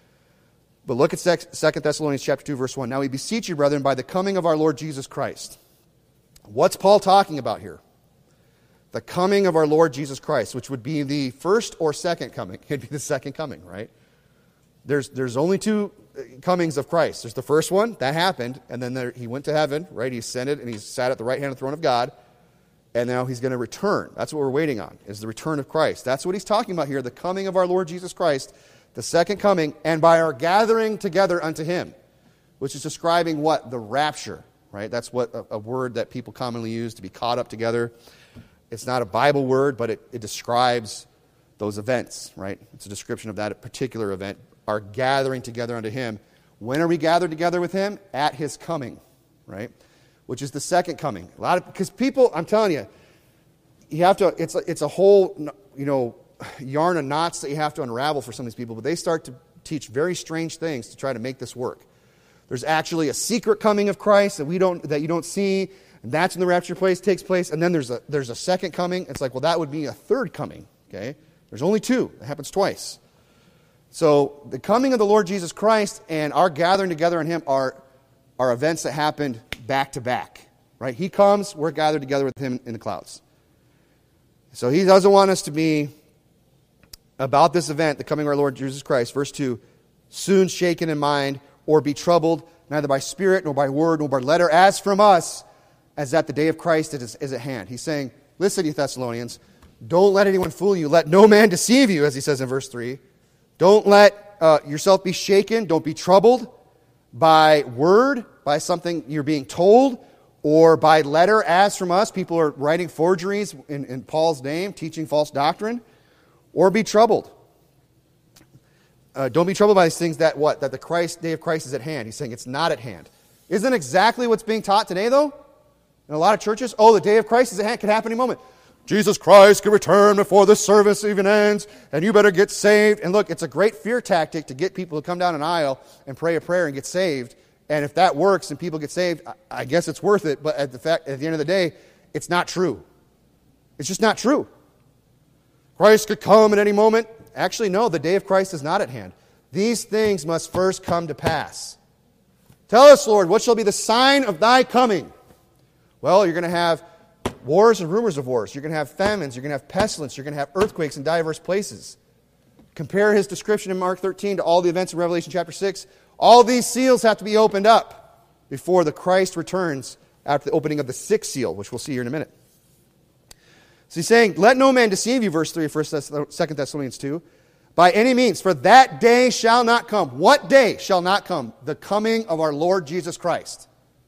But look at Second Thessalonians chapter two, verse one. Now we beseech you, brethren, by the coming of our Lord Jesus Christ. What's Paul talking about here? The coming of our Lord Jesus Christ, which would be the first or second coming. It'd be the second coming, right? There's, there's only two comings of Christ. There's the first one, that happened, and then there, he went to heaven, right? He ascended, and he sat at the right hand of the throne of God. and now he's going to return. That's what we're waiting on, is the return of Christ. That's what he's talking about here, the coming of our Lord Jesus Christ, the second coming, and by our gathering together unto him, which is describing what? The rapture, right? That's what a, a word that people commonly use, to be caught up together. It's not a Bible word, but it, it describes those events, right? It's a description of that particular event, our gathering together unto him. When are we gathered together with him? At his coming, right? Which is the second coming. A lot of, because people, I'm telling you, you have to, it's a, it's a whole, you know, yarn of knots that you have to unravel for some of these people, but they start to teach very strange things to try to make this work. There's actually a secret coming of Christ that we don't, that you don't see, and that's when the rapture place takes place, and then there's a, there's a second coming. It's like, well, that would be a third coming, okay? There's only two. It happens twice. So the coming of the Lord Jesus Christ and our gathering together in him are, are events that happened back to back, right? He comes, we're gathered together with him in the clouds. So he doesn't want us to be about this event, the coming of our Lord Jesus Christ. Verse two, soon shaken in mind or be troubled, neither by spirit nor by word nor by letter, as from us, as that the day of Christ is, is at hand. He's saying, listen, you Thessalonians, don't let anyone fool you. Let no man deceive you, as he says in verse three. Don't let uh, yourself be shaken. Don't be troubled by word, by something you're being told, or by letter, as from us. People are writing forgeries in, in Paul's name, teaching false doctrine, or be troubled. Uh, don't be troubled by these things that what? That the Christ day of Christ is at hand. He's saying it's not at hand. Isn't exactly what's being taught today, though? In a lot of churches, oh, the day of Christ is at hand. Could happen any moment. Jesus Christ could return before the service even ends, and you better get saved. And look, it's a great fear tactic to get people to come down an aisle and pray a prayer and get saved. And if that works and people get saved, I guess it's worth it. But at the fact, at the end of the day, it's not true. It's just not true. Christ could come at any moment. Actually, no, the day of Christ is not at hand. These things must first come to pass. Tell us, Lord, what shall be the sign of thy coming? Well, you're going to have wars and rumors of wars. You're going to have famines. You're going to have pestilence. You're going to have earthquakes in diverse places. Compare his description in Mark thirteen to all the events in Revelation chapter six. All these seals have to be opened up before the Christ returns after the opening of the sixth seal, which we'll see here in a minute. So he's saying, let no man deceive you, verse three of Second Thessalonians two, by any means, for that day shall not come. What day shall not come? The coming of our Lord Jesus Christ.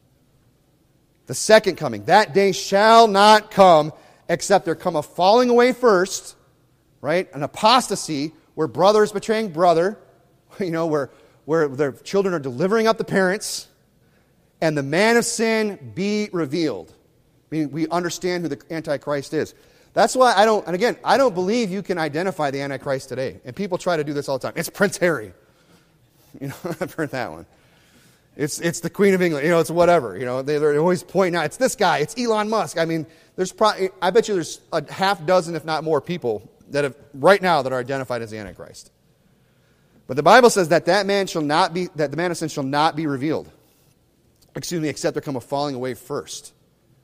The second coming. That day shall not come, except there come a falling away first, right? An apostasy, where brother is betraying brother, you know, where, where their children are delivering up the parents, and the man of sin be revealed. I mean, we understand who the Antichrist is. That's why I don't, and again, I don't believe you can identify the Antichrist today. And people try to do this all the time. It's Prince Harry. You know, I've heard that one. It's it's the Queen of England. You know, it's whatever. You know, they, they're always pointing out, it's this guy, it's Elon Musk. I mean, there's probably, I bet you there's a half dozen, if not more, people that have, right now, that are identified as the Antichrist. But the Bible says that that man shall not be, that the man of sin shall not be revealed. Excuse me, except there come a falling away first.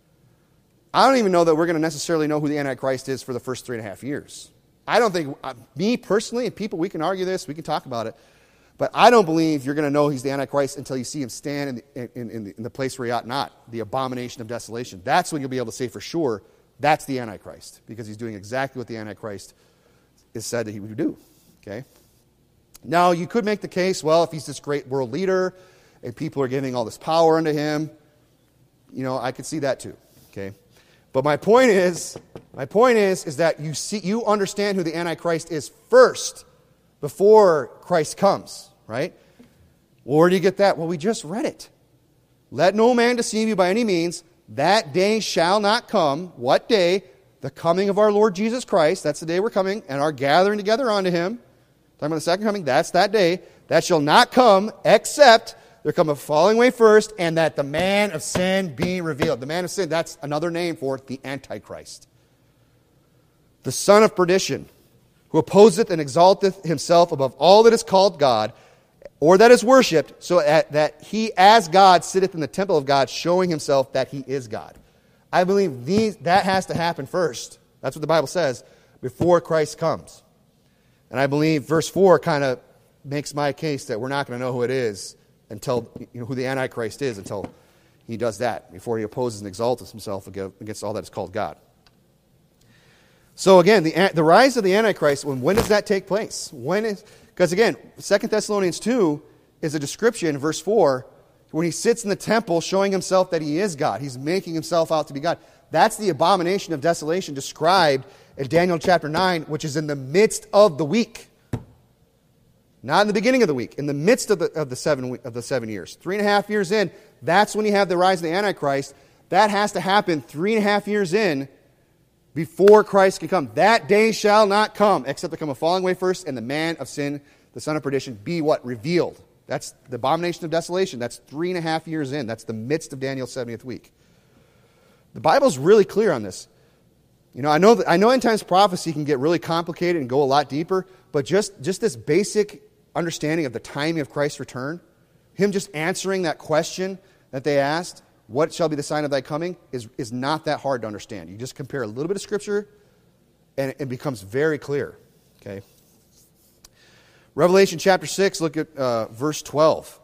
I don't even know that we're going to necessarily know who the Antichrist is for the first three and a half years. I don't think, uh, me personally, and people, we can argue this, we can talk about it, but I don't believe you're going to know he's the Antichrist until you see him stand in the, in, in, the, in the place where he ought not, the abomination of desolation. That's when you'll be able to say for sure that's the Antichrist, because he's doing exactly what the Antichrist is said that he would do. Okay. Now, you could make the case, well, if he's this great world leader and people are giving all this power unto him, you know, I could see that too. Okay. But my point is, my point is, is that you see, you understand who the Antichrist is first before Christ comes, right? Well, where do you get that? Well, we just read it. Let no man deceive you by any means. That day shall not come. What day? The coming of our Lord Jesus Christ. That's the day we're coming, and our gathering together unto him. Talking about the second coming, that's that day. That shall not come, except there come a falling away first, and that the man of sin be revealed. The man of sin, that's another name for it, the Antichrist. The son of perdition, who opposeth and exalteth himself above all that is called God, or that is worshipped, so that he as God sitteth in the temple of God, showing himself that he is God. I believe these, that has to happen first. That's what the Bible says, before Christ comes. And I believe verse four kind of makes my case that we're not going to know who it is until, you know, who the Antichrist is, until he does that, before he opposes and exalts himself against all that is called God. So again, the, the rise of the Antichrist, when, when does that take place? When is, because again, Second Thessalonians two is a description, verse four, when he sits in the temple showing himself that he is God. He's making himself out to be God. That's the abomination of desolation described in Daniel chapter nine, which is in the midst of the week. Not in the beginning of the week, in the midst of the, of the, seven, of the seven years. Three and a half years in, that's when you have the rise of the Antichrist. That has to happen three and a half years in before Christ can come. That day shall not come, except there come a falling away first, and the man of sin, the son of perdition, be what? Revealed. That's the abomination of desolation. That's three and a half years in. That's the midst of Daniel's seventieth week. The Bible's really clear on this. You know, I know that, I know end times prophecy can get really complicated and go a lot deeper, but just, just this basic understanding of the timing of Christ's return, him just answering that question that they asked, what shall be the sign of thy coming, is, is not that hard to understand. You just compare a little bit of Scripture, and it becomes very clear. Okay. Revelation chapter six, look at uh, verse twelve.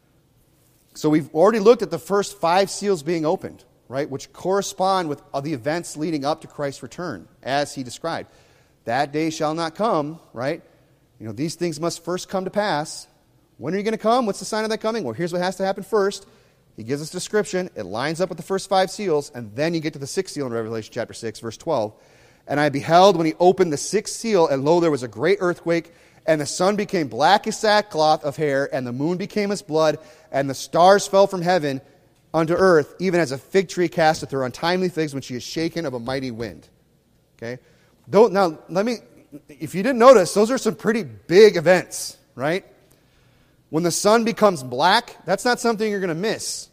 So we've already looked at the first five seals being opened, right, which correspond with the events leading up to Christ's return, as he described. That day shall not come, right? You know, these things must first come to pass. When are you going to come? What's the sign of that coming? Well, here's what has to happen first. He gives us a description. It lines up with the first five seals, and then you get to the sixth seal in Revelation chapter six, verse twelve. And I beheld when he opened the sixth seal, and lo, there was a great earthquake, and the sun became black as sackcloth of hair, and the moon became as blood, and the stars fell from heaven unto earth, even as a fig tree casteth her untimely figs when she is shaken of a mighty wind. Okay? Don't, now, let me, if you didn't notice, those are some pretty big events, right? When the sun becomes black, that's not something you're going to miss.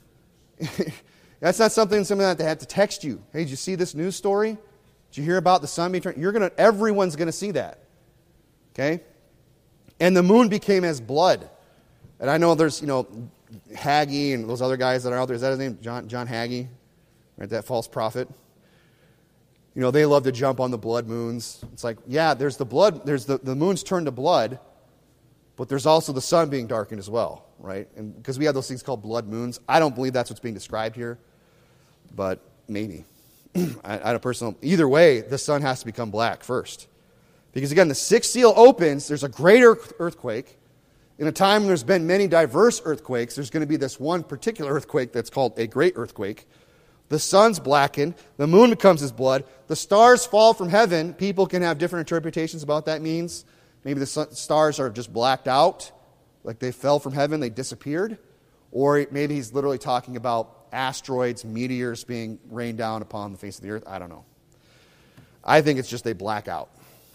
That's not something something that they have to text you. Hey, did you see this news story? Did you hear about the sun being turned? You're going to, everyone's going to see that. Okay? And the moon became as blood. And I know there's, you know, Hagee and those other guys that are out there. Is that his name? John John Hagee? Right, that false prophet. You know, they love to jump on the blood moons. It's like, yeah, there's the blood, there's the, the moon's turned to blood, but there's also the sun being darkened as well, right? And because we have those things called blood moons. I don't believe that's what's being described here, but maybe. I, I don't personally. Either way, the sun has to become black first. Because again, the sixth seal opens, there's a greater earthquake. In a time when there's been many diverse earthquakes, there's going to be this one particular earthquake that's called a great earthquake. The sun's blackened, the moon becomes as blood, the stars fall from heaven. People can have different interpretations about what that means. Maybe the sun, stars are just blacked out, like they fell from heaven, they disappeared. Or maybe he's literally talking about asteroids, meteors being rained down upon the face of the earth. I don't know. I think it's just they black out.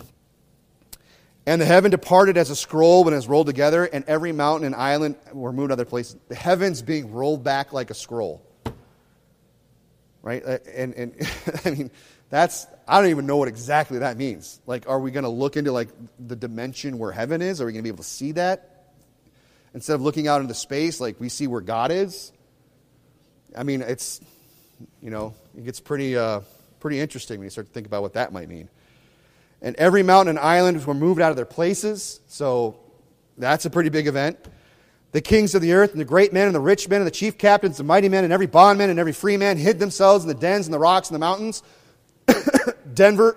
And the heaven departed as a scroll when it was rolled together, and every mountain and island were moved to other places. The heavens being rolled back like a scroll. Right? And, and I mean, that's, I don't even know what exactly that means. Like, are we going to look into, like, the dimension where heaven is? Are we going to be able to see that? Instead of looking out into space, like, we see where God is? I mean, it's, you know, it gets pretty, uh, pretty interesting when you start to think about what that might mean. And every mountain and island were moved out of their places. So that's a pretty big event. The kings of the earth and the great men and the rich men and the chief captains, the mighty men and every bondman and every free man hid themselves in the dens and the rocks and the mountains. Denver,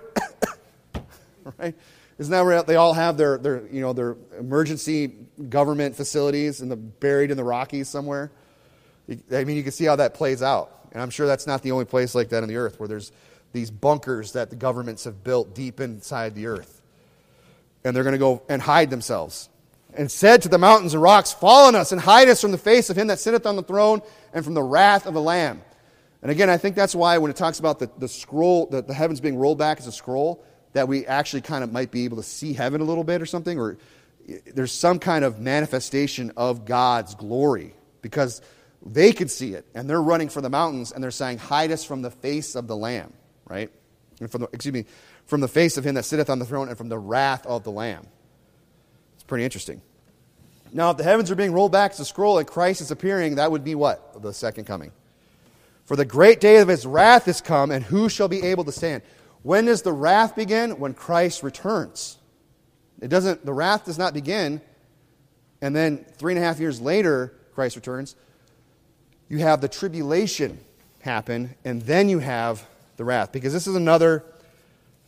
right? Isn't that where they all have their, their, you know, their emergency government facilities and the buried in the Rockies somewhere? I mean, you can see how that plays out. And I'm sure that's not the only place like that on the earth where there's these bunkers that the governments have built deep inside the earth. And they're going to go and hide themselves. And said to the mountains and rocks, fall on us and hide us from the face of him that sitteth on the throne and from the wrath of the Lamb. And again, I think that's why when it talks about the, the scroll, the, the heavens being rolled back as a scroll, that we actually kind of might be able to see heaven a little bit or something, or there's some kind of manifestation of God's glory, because they could see it, and they're running for the mountains, and they're saying, hide us from the face of the Lamb, right? And from the, excuse me, from the face of him that sitteth on the throne and from the wrath of the Lamb. It's pretty interesting. Now, if the heavens are being rolled back as a scroll and Christ is appearing, that would be what? The second coming. For the great day of his wrath is come, and who shall be able to stand? When does the wrath begin? When Christ returns. It doesn't, the wrath does not begin, and then three and a half years later, Christ returns. You have the tribulation happen, and then you have the wrath. Because this is another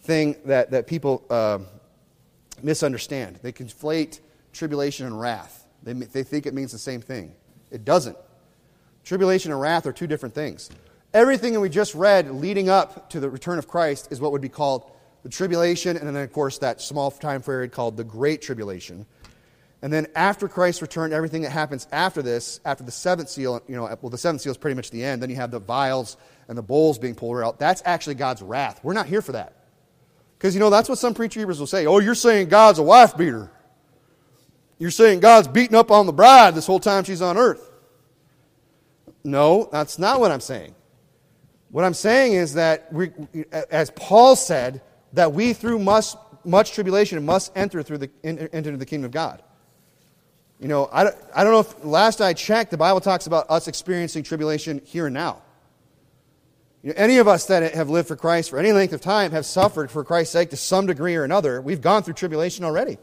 thing that, that people uh, misunderstand. They conflate tribulation and wrath. They, they think it means the same thing. It doesn't. Tribulation and wrath are two different things. Everything that we just read leading up to the return of Christ is what would be called the tribulation, and then, of course, that small time period called the Great Tribulation. And then after Christ's return, everything that happens after this, after the seventh seal, you know, well, the seventh seal is pretty much the end. Then you have the vials and the bowls being pulled out. That's actually God's wrath. We're not here for that. Because, you know, that's what some preachers will say. Oh, you're saying God's a wife beater. You're saying God's beating up on the bride this whole time she's on earth. No, that's not what I'm saying. What I'm saying is that, we, as Paul said, that we through much, much tribulation must enter through the into the kingdom of God. You know, I, I don't know if, last I checked, the Bible talks about us experiencing tribulation here and now. You know, any of us that have lived for Christ for any length of time have suffered for Christ's sake to some degree or another. We've gone through tribulation already.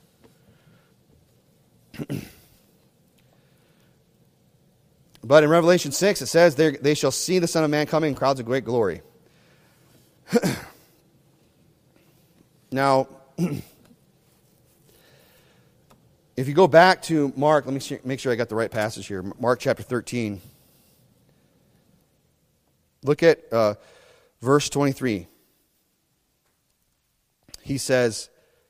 But in Revelation six, it says, they shall see the Son of Man coming in crowds of great glory. Now, if you go back to Mark, let me make sure I got the right passage here. Mark chapter thirteen. Look at uh, verse twenty-three. He says,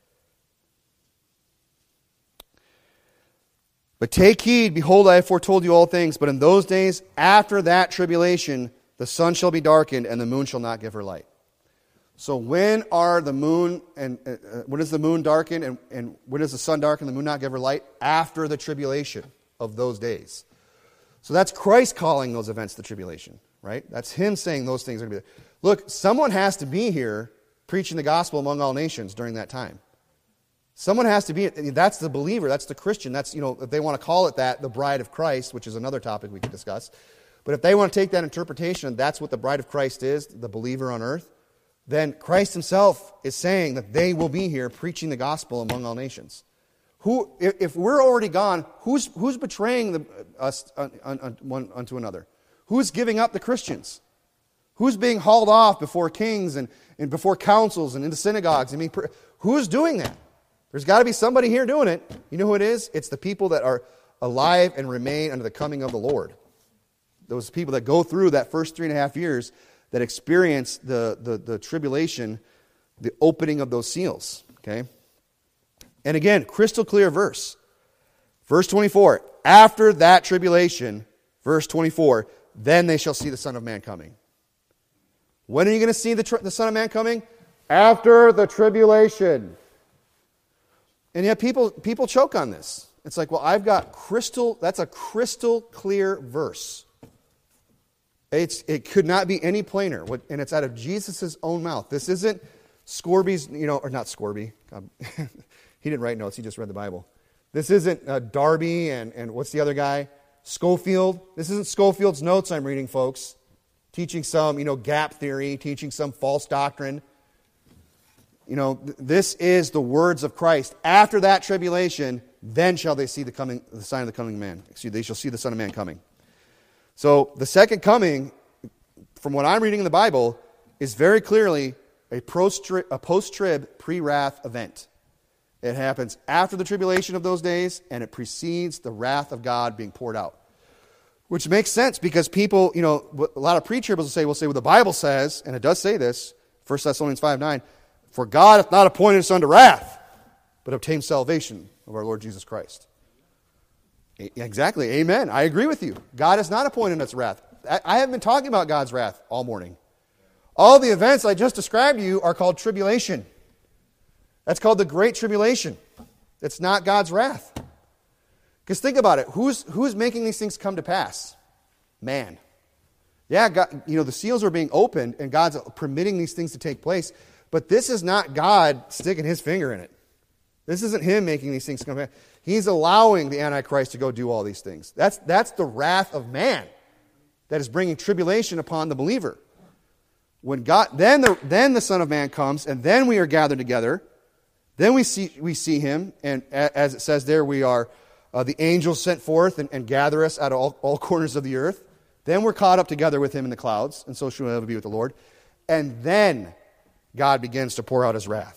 but take heed, behold, I have foretold you all things, but in those days, after that tribulation, the sun shall be darkened, and the moon shall not give her light. So when are the moon, and uh, when is the moon darkened, and, and when does the sun darken, and the moon not give her light? After the tribulation of those days. So that's Christ calling those events the tribulation, right? That's Him saying those things are going to be there. Look, someone has to be here preaching the gospel among all nations during that time. Someone has to be, that's the believer, that's the Christian, that's, you know, if they want to call it that, the bride of Christ, which is another topic we could discuss. But if they want to take that interpretation, that's what the bride of Christ is, the believer on earth, then Christ Himself is saying that they will be here preaching the gospel among all nations. Who, if we're already gone, who's who's betraying the, us un, un, one unto another? Who's giving up the Christians? Who's being hauled off before kings and, and before councils and into synagogues? I mean, who's doing that? There's got to be somebody here doing it. You know who it is? It's the people that are alive and remain under the coming of the Lord. Those people that go through that first three and a half years that experience the, the, the tribulation, the opening of those seals. Okay? And again, crystal clear verse. Verse twenty-four, after that tribulation, verse twenty-four, then they shall see the Son of Man coming. When are you going to see the, tr- the Son of Man coming? After the tribulation. And yet people, people choke on this. It's like, well, I've got crystal, that's a crystal clear verse. It's, it could not be any plainer, and it's out of Jesus' own mouth. This isn't Scorby's, you know, or not Scorby. God, he didn't write notes, he just read the Bible. This isn't uh, Darby and, and what's the other guy? Schofield. This isn't Schofield's notes I'm reading, folks. Teaching some, you know, gap theory, teaching some false doctrine. You know, th- this is the words of Christ. After that tribulation, then shall they see the coming, the sign of the coming man. Excuse me, they shall see the Son of Man coming. So the second coming, from what I'm reading in the Bible, is very clearly a post-trib, a post-trib pre-wrath event. It happens after the tribulation of those days, and it precedes the wrath of God being poured out. Which makes sense because people, you know, a lot of pre-tribbers will say, will say, well, the Bible says, and it does say this, First Thessalonians five nine, for God hath not appointed us unto wrath, but obtained salvation of our Lord Jesus Christ. Exactly. Amen. I agree with you. God has not appointed us wrath. I haven't been talking about God's wrath all morning. All the events I just described to you are called tribulation. That's called the Great Tribulation. It's not God's wrath. Because think about it. Who's, who's making these things come to pass? Man. Yeah, God, you know, the seals are being opened and God's permitting these things to take place. But this is not God sticking His finger in it. This isn't Him making these things come to pass. He's allowing the Antichrist to go do all these things. That's, that's the wrath of man that is bringing tribulation upon the believer. When God, then the, then the Son of Man comes, and then we are gathered together. Then we see, we see Him, and as it says there, we are, uh, the angels sent forth and, and gather us out of all, all corners of the earth. Then we're caught up together with Him in the clouds, and so shall we ever be with the Lord. And then God begins to pour out his wrath.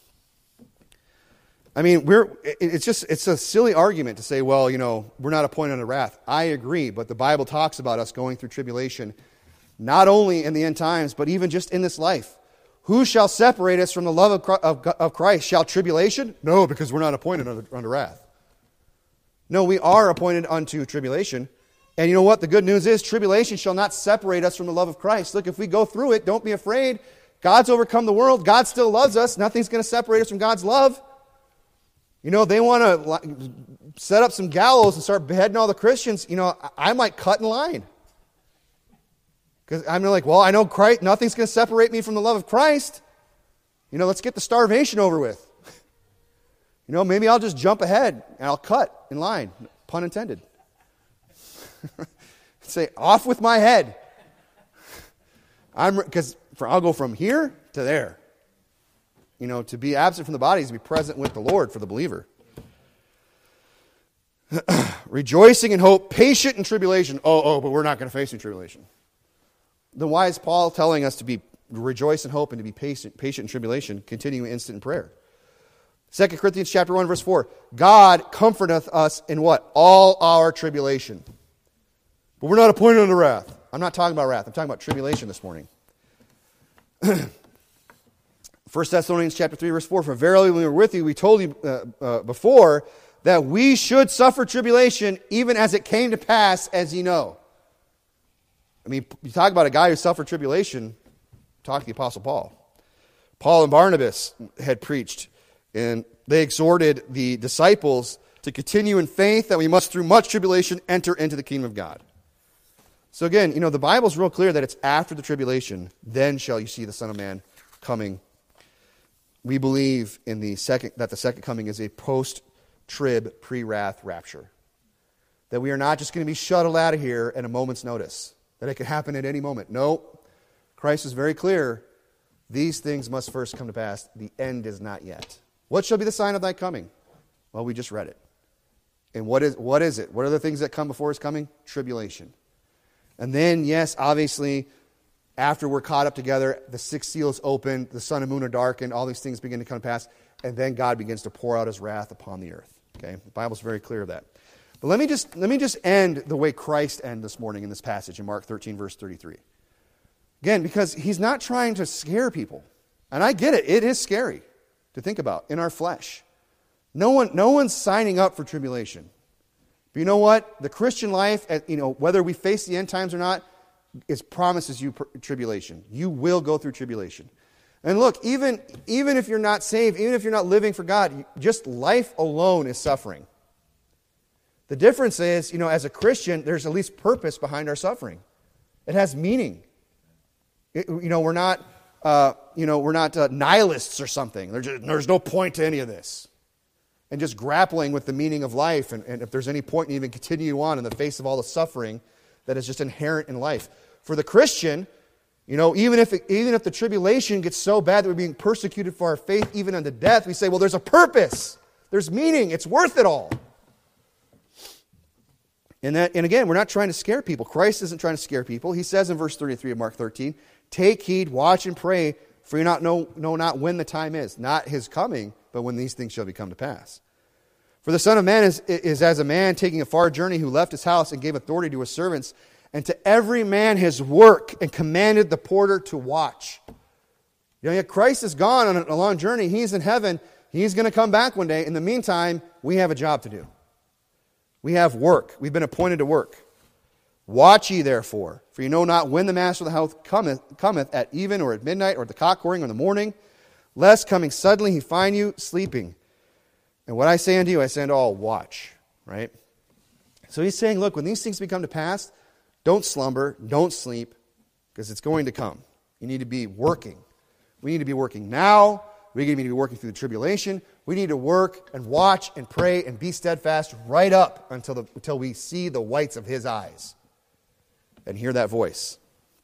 I mean, we're it's just it's a silly argument to say, well, you know, we're not appointed unto wrath. I agree, but the Bible talks about us going through tribulation, not only in the end times, but even just in this life. Who shall separate us from the love of Christ? Shall tribulation? No, because we're not appointed unto, unto wrath. No, we are appointed unto tribulation. And you know what? The good news is tribulation shall not separate us from the love of Christ. Look, if we go through it, don't be afraid. God's overcome the world. God still loves us. Nothing's going to separate us from God's love. You know, they want to set up some gallows and start beheading all the Christians. You know, I might cut in line. Because I'm like, well, I know Christ, nothing's going to separate me from the love of Christ. You know, let's get the starvation over with. You know, maybe I'll just jump ahead and I'll cut in line. Pun intended. Say, off with my head. I'm because I'll go from here to there. You know, to be absent from the body is to be present with the Lord for the believer. Rejoicing in hope, patient in tribulation. Oh, oh, but we're not going to face any tribulation. Then why is Paul telling us to be rejoice in hope and to be patient, patient in tribulation, continuing instant in prayer? Second Corinthians chapter one, verse four. God comforteth us in what? All our tribulation. But we're not appointed unto wrath. I'm not talking about wrath. I'm talking about tribulation this morning. First Thessalonians chapter three, verse four. For verily when we were with you, we told you uh, uh, before that we should suffer tribulation, even as it came to pass, as ye know. I mean, you talk about a guy who suffered tribulation, talk to the Apostle Paul. Paul and Barnabas had preached, and they exhorted the disciples to continue in faith that we must through much tribulation enter into the kingdom of God. So again, you know, the Bible's real clear that it's after the tribulation, then shall you see the Son of Man coming. We believe in the second that the second coming is a post-trib, pre-wrath rapture. That we are not just going to be shuttled out of here at a moment's notice. That it could happen at any moment. No. Christ is very clear. These things must first come to pass. The end is not yet. What shall be the sign of thy coming? Well, we just read it. And what is what is it? What are the things that come before his coming? Tribulation. And then, yes, obviously, after we're caught up together, the sixth seal is opened, the sun and moon are darkened, all these things begin to come to pass, and then God begins to pour out his wrath upon the earth. Okay? The Bible's very clear of that. But let me just let me just end the way Christ ended this morning in this passage in Mark thirteen, verse thirty-three. Again, because he's not trying to scare people. And I get it. It is scary to think about in our flesh. No one, no one's signing up for tribulation. But you know what? The Christian life, you know, whether we face the end times or not, is promises you tribulation. You will go through tribulation. And look, even, even if you're not saved, even if you're not living for God, just life alone is suffering. The difference is, you know, as a Christian, there's at least purpose behind our suffering. It has meaning. It, you know, we're not, uh, you know, we're not uh, nihilists or something. There's, just, there's no point to any of this. And just grappling with the meaning of life, and, and if there's any point in even continue on in the face of all the suffering that is just inherent in life. For the Christian, you know, even if it, even if the tribulation gets so bad that we're being persecuted for our faith, even unto death, we say, well, there's a purpose. There's meaning. It's worth it all. And that, and again, we're not trying to scare people. Christ isn't trying to scare people. He says in verse thirty-three of Mark thirteen, take heed, watch and pray, for you not know, know not when the time is. Not his coming, but when these things shall be come to pass. For the Son of Man is, is as a man taking a far journey who left his house and gave authority to his servants, and to every man his work, and commanded the porter to watch. You know, yet Christ is gone on a long journey. He's in heaven. He's going to come back one day. In the meantime, we have a job to do. We have work. We've been appointed to work. Watch ye therefore, for you know not when the master of the house cometh, cometh at even or at midnight or at the cock crowing or in the morning, lest coming suddenly he find you sleeping. And what I say unto you, I say unto all, watch. Right? So he's saying, look, when these things become to pass, don't slumber, don't sleep, because it's going to come. You need to be working. We need to be working now. We need to be working through the tribulation. We need to work and watch and pray and be steadfast right up until the, until we see the whites of his eyes and hear that voice.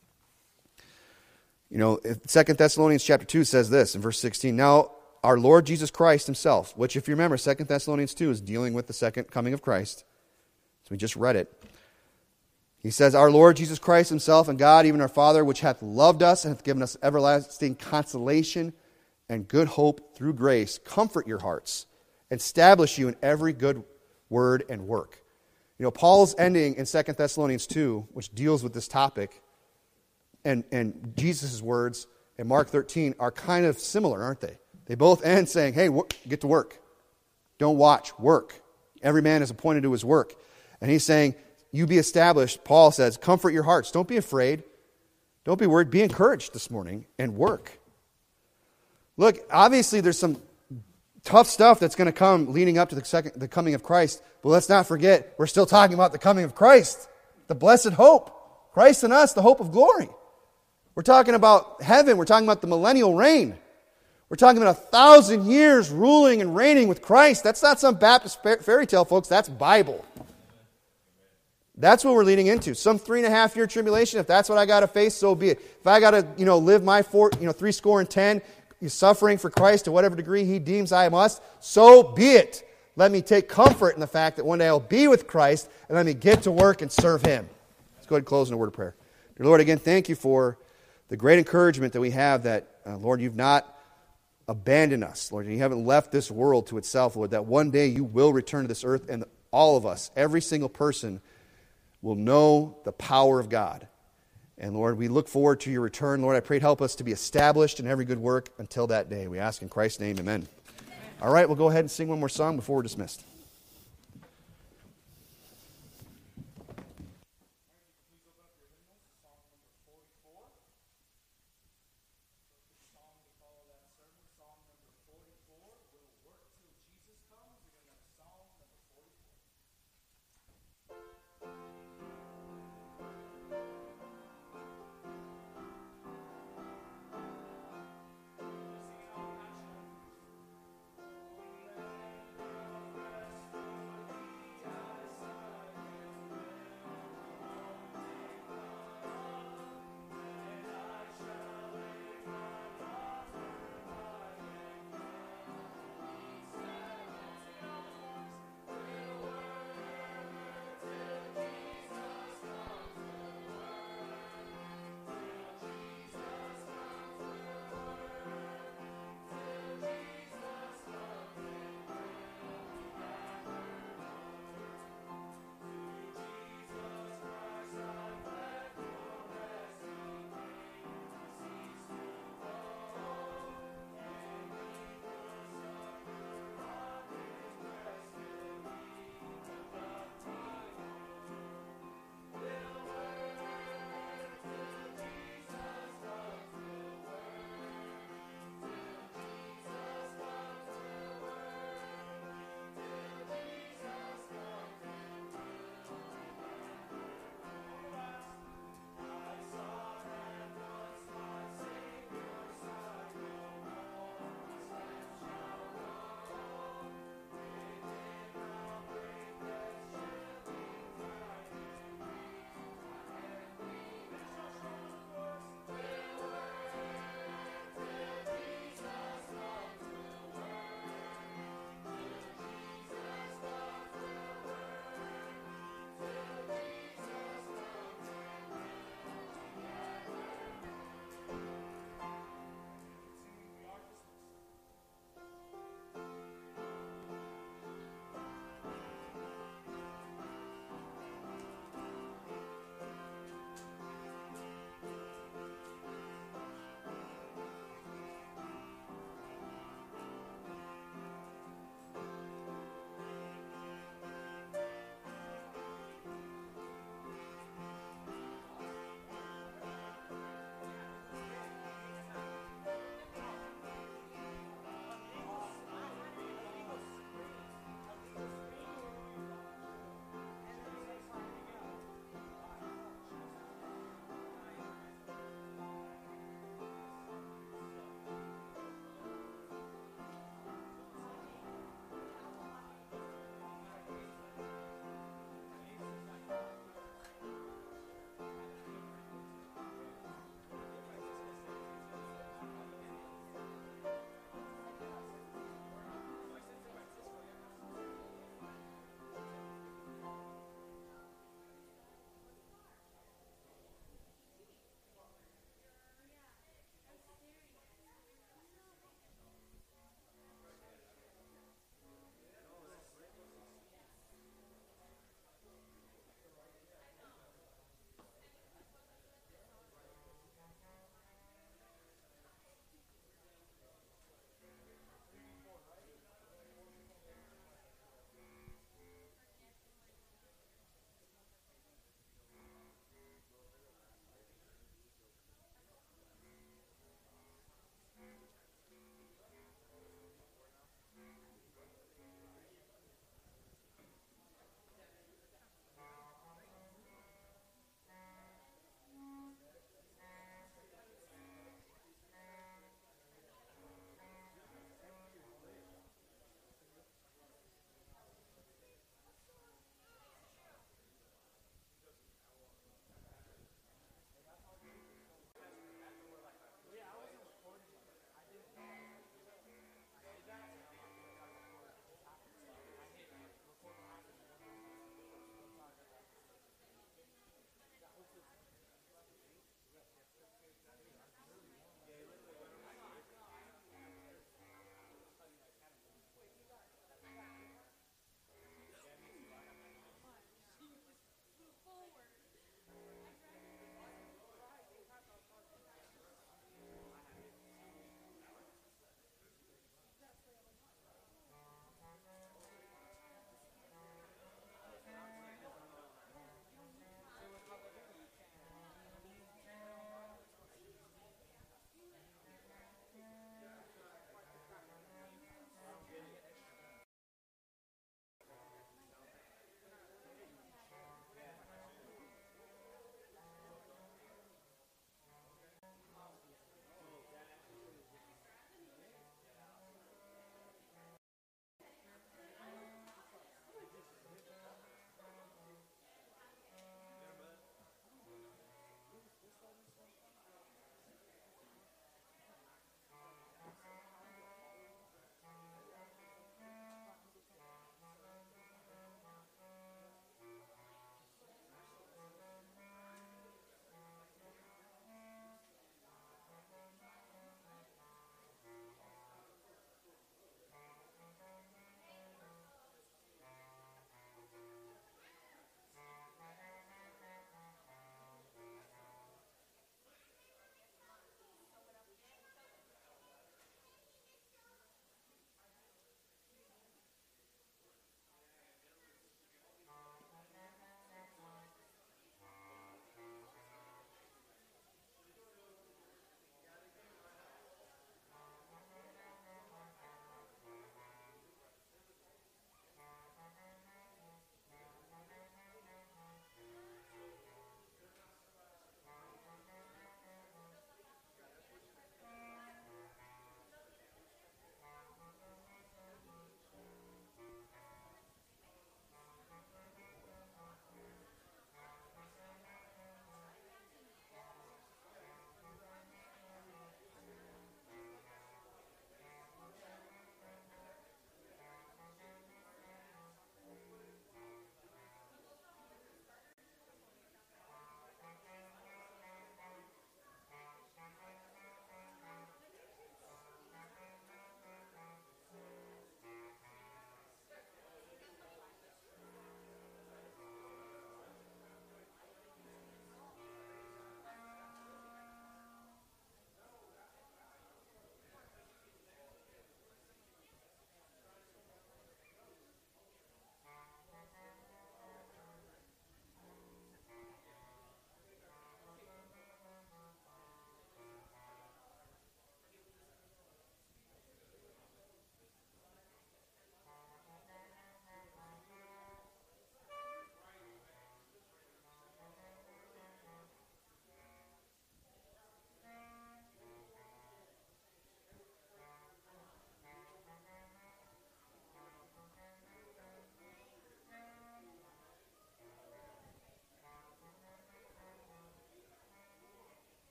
You know, Second Thessalonians chapter two says this in verse sixteen. Now, our Lord Jesus Christ himself, which if you remember, Second Thessalonians two is dealing with the second coming of Christ. So we just read it. He says, our Lord Jesus Christ himself and God, even our Father, which hath loved us and hath given us everlasting consolation and good hope through grace, comfort your hearts, and establish you in every good word and work. You know, Paul's ending in Second Thessalonians two, which deals with this topic, and, and Jesus' words in Mark thirteen are kind of similar, aren't they? They both end saying, hey, work, get to work. Don't watch, work. Every man is appointed to his work. And he's saying, you be established. Paul says, comfort your hearts. Don't be afraid. Don't be worried. Be encouraged this morning and work. Look, obviously there's some tough stuff that's going to come leading up to the second, the coming of Christ. But let's not forget, we're still talking about the coming of Christ, the blessed hope. Christ in us, the hope of glory. We're talking about heaven. We're talking about the millennial reign. We're talking about a thousand years ruling and reigning with Christ. That's not some Baptist fairy tale, folks. That's Bible. That's what we're leading into. Some three and a half year tribulation. If that's what I got to face, so be it. If I got to, you know, live my four, you know, three score and ten, suffering for Christ to whatever degree He deems I must, so be it. Let me take comfort in the fact that one day I'll be with Christ, and let me get to work and serve Him. Let's go ahead and close in a word of prayer. Dear Lord, again, thank you for the great encouragement that we have that, uh, Lord, you've not abandoned us, Lord, and you haven't left this world to itself, Lord, that one day you will return to this earth, and all of us, every single person, will know the power of God. And Lord, we look forward to your return. Lord, I pray help us to be established in every good work until that day. We ask in Christ's name, amen. All right, we'll go ahead and sing one more song before we're dismissed.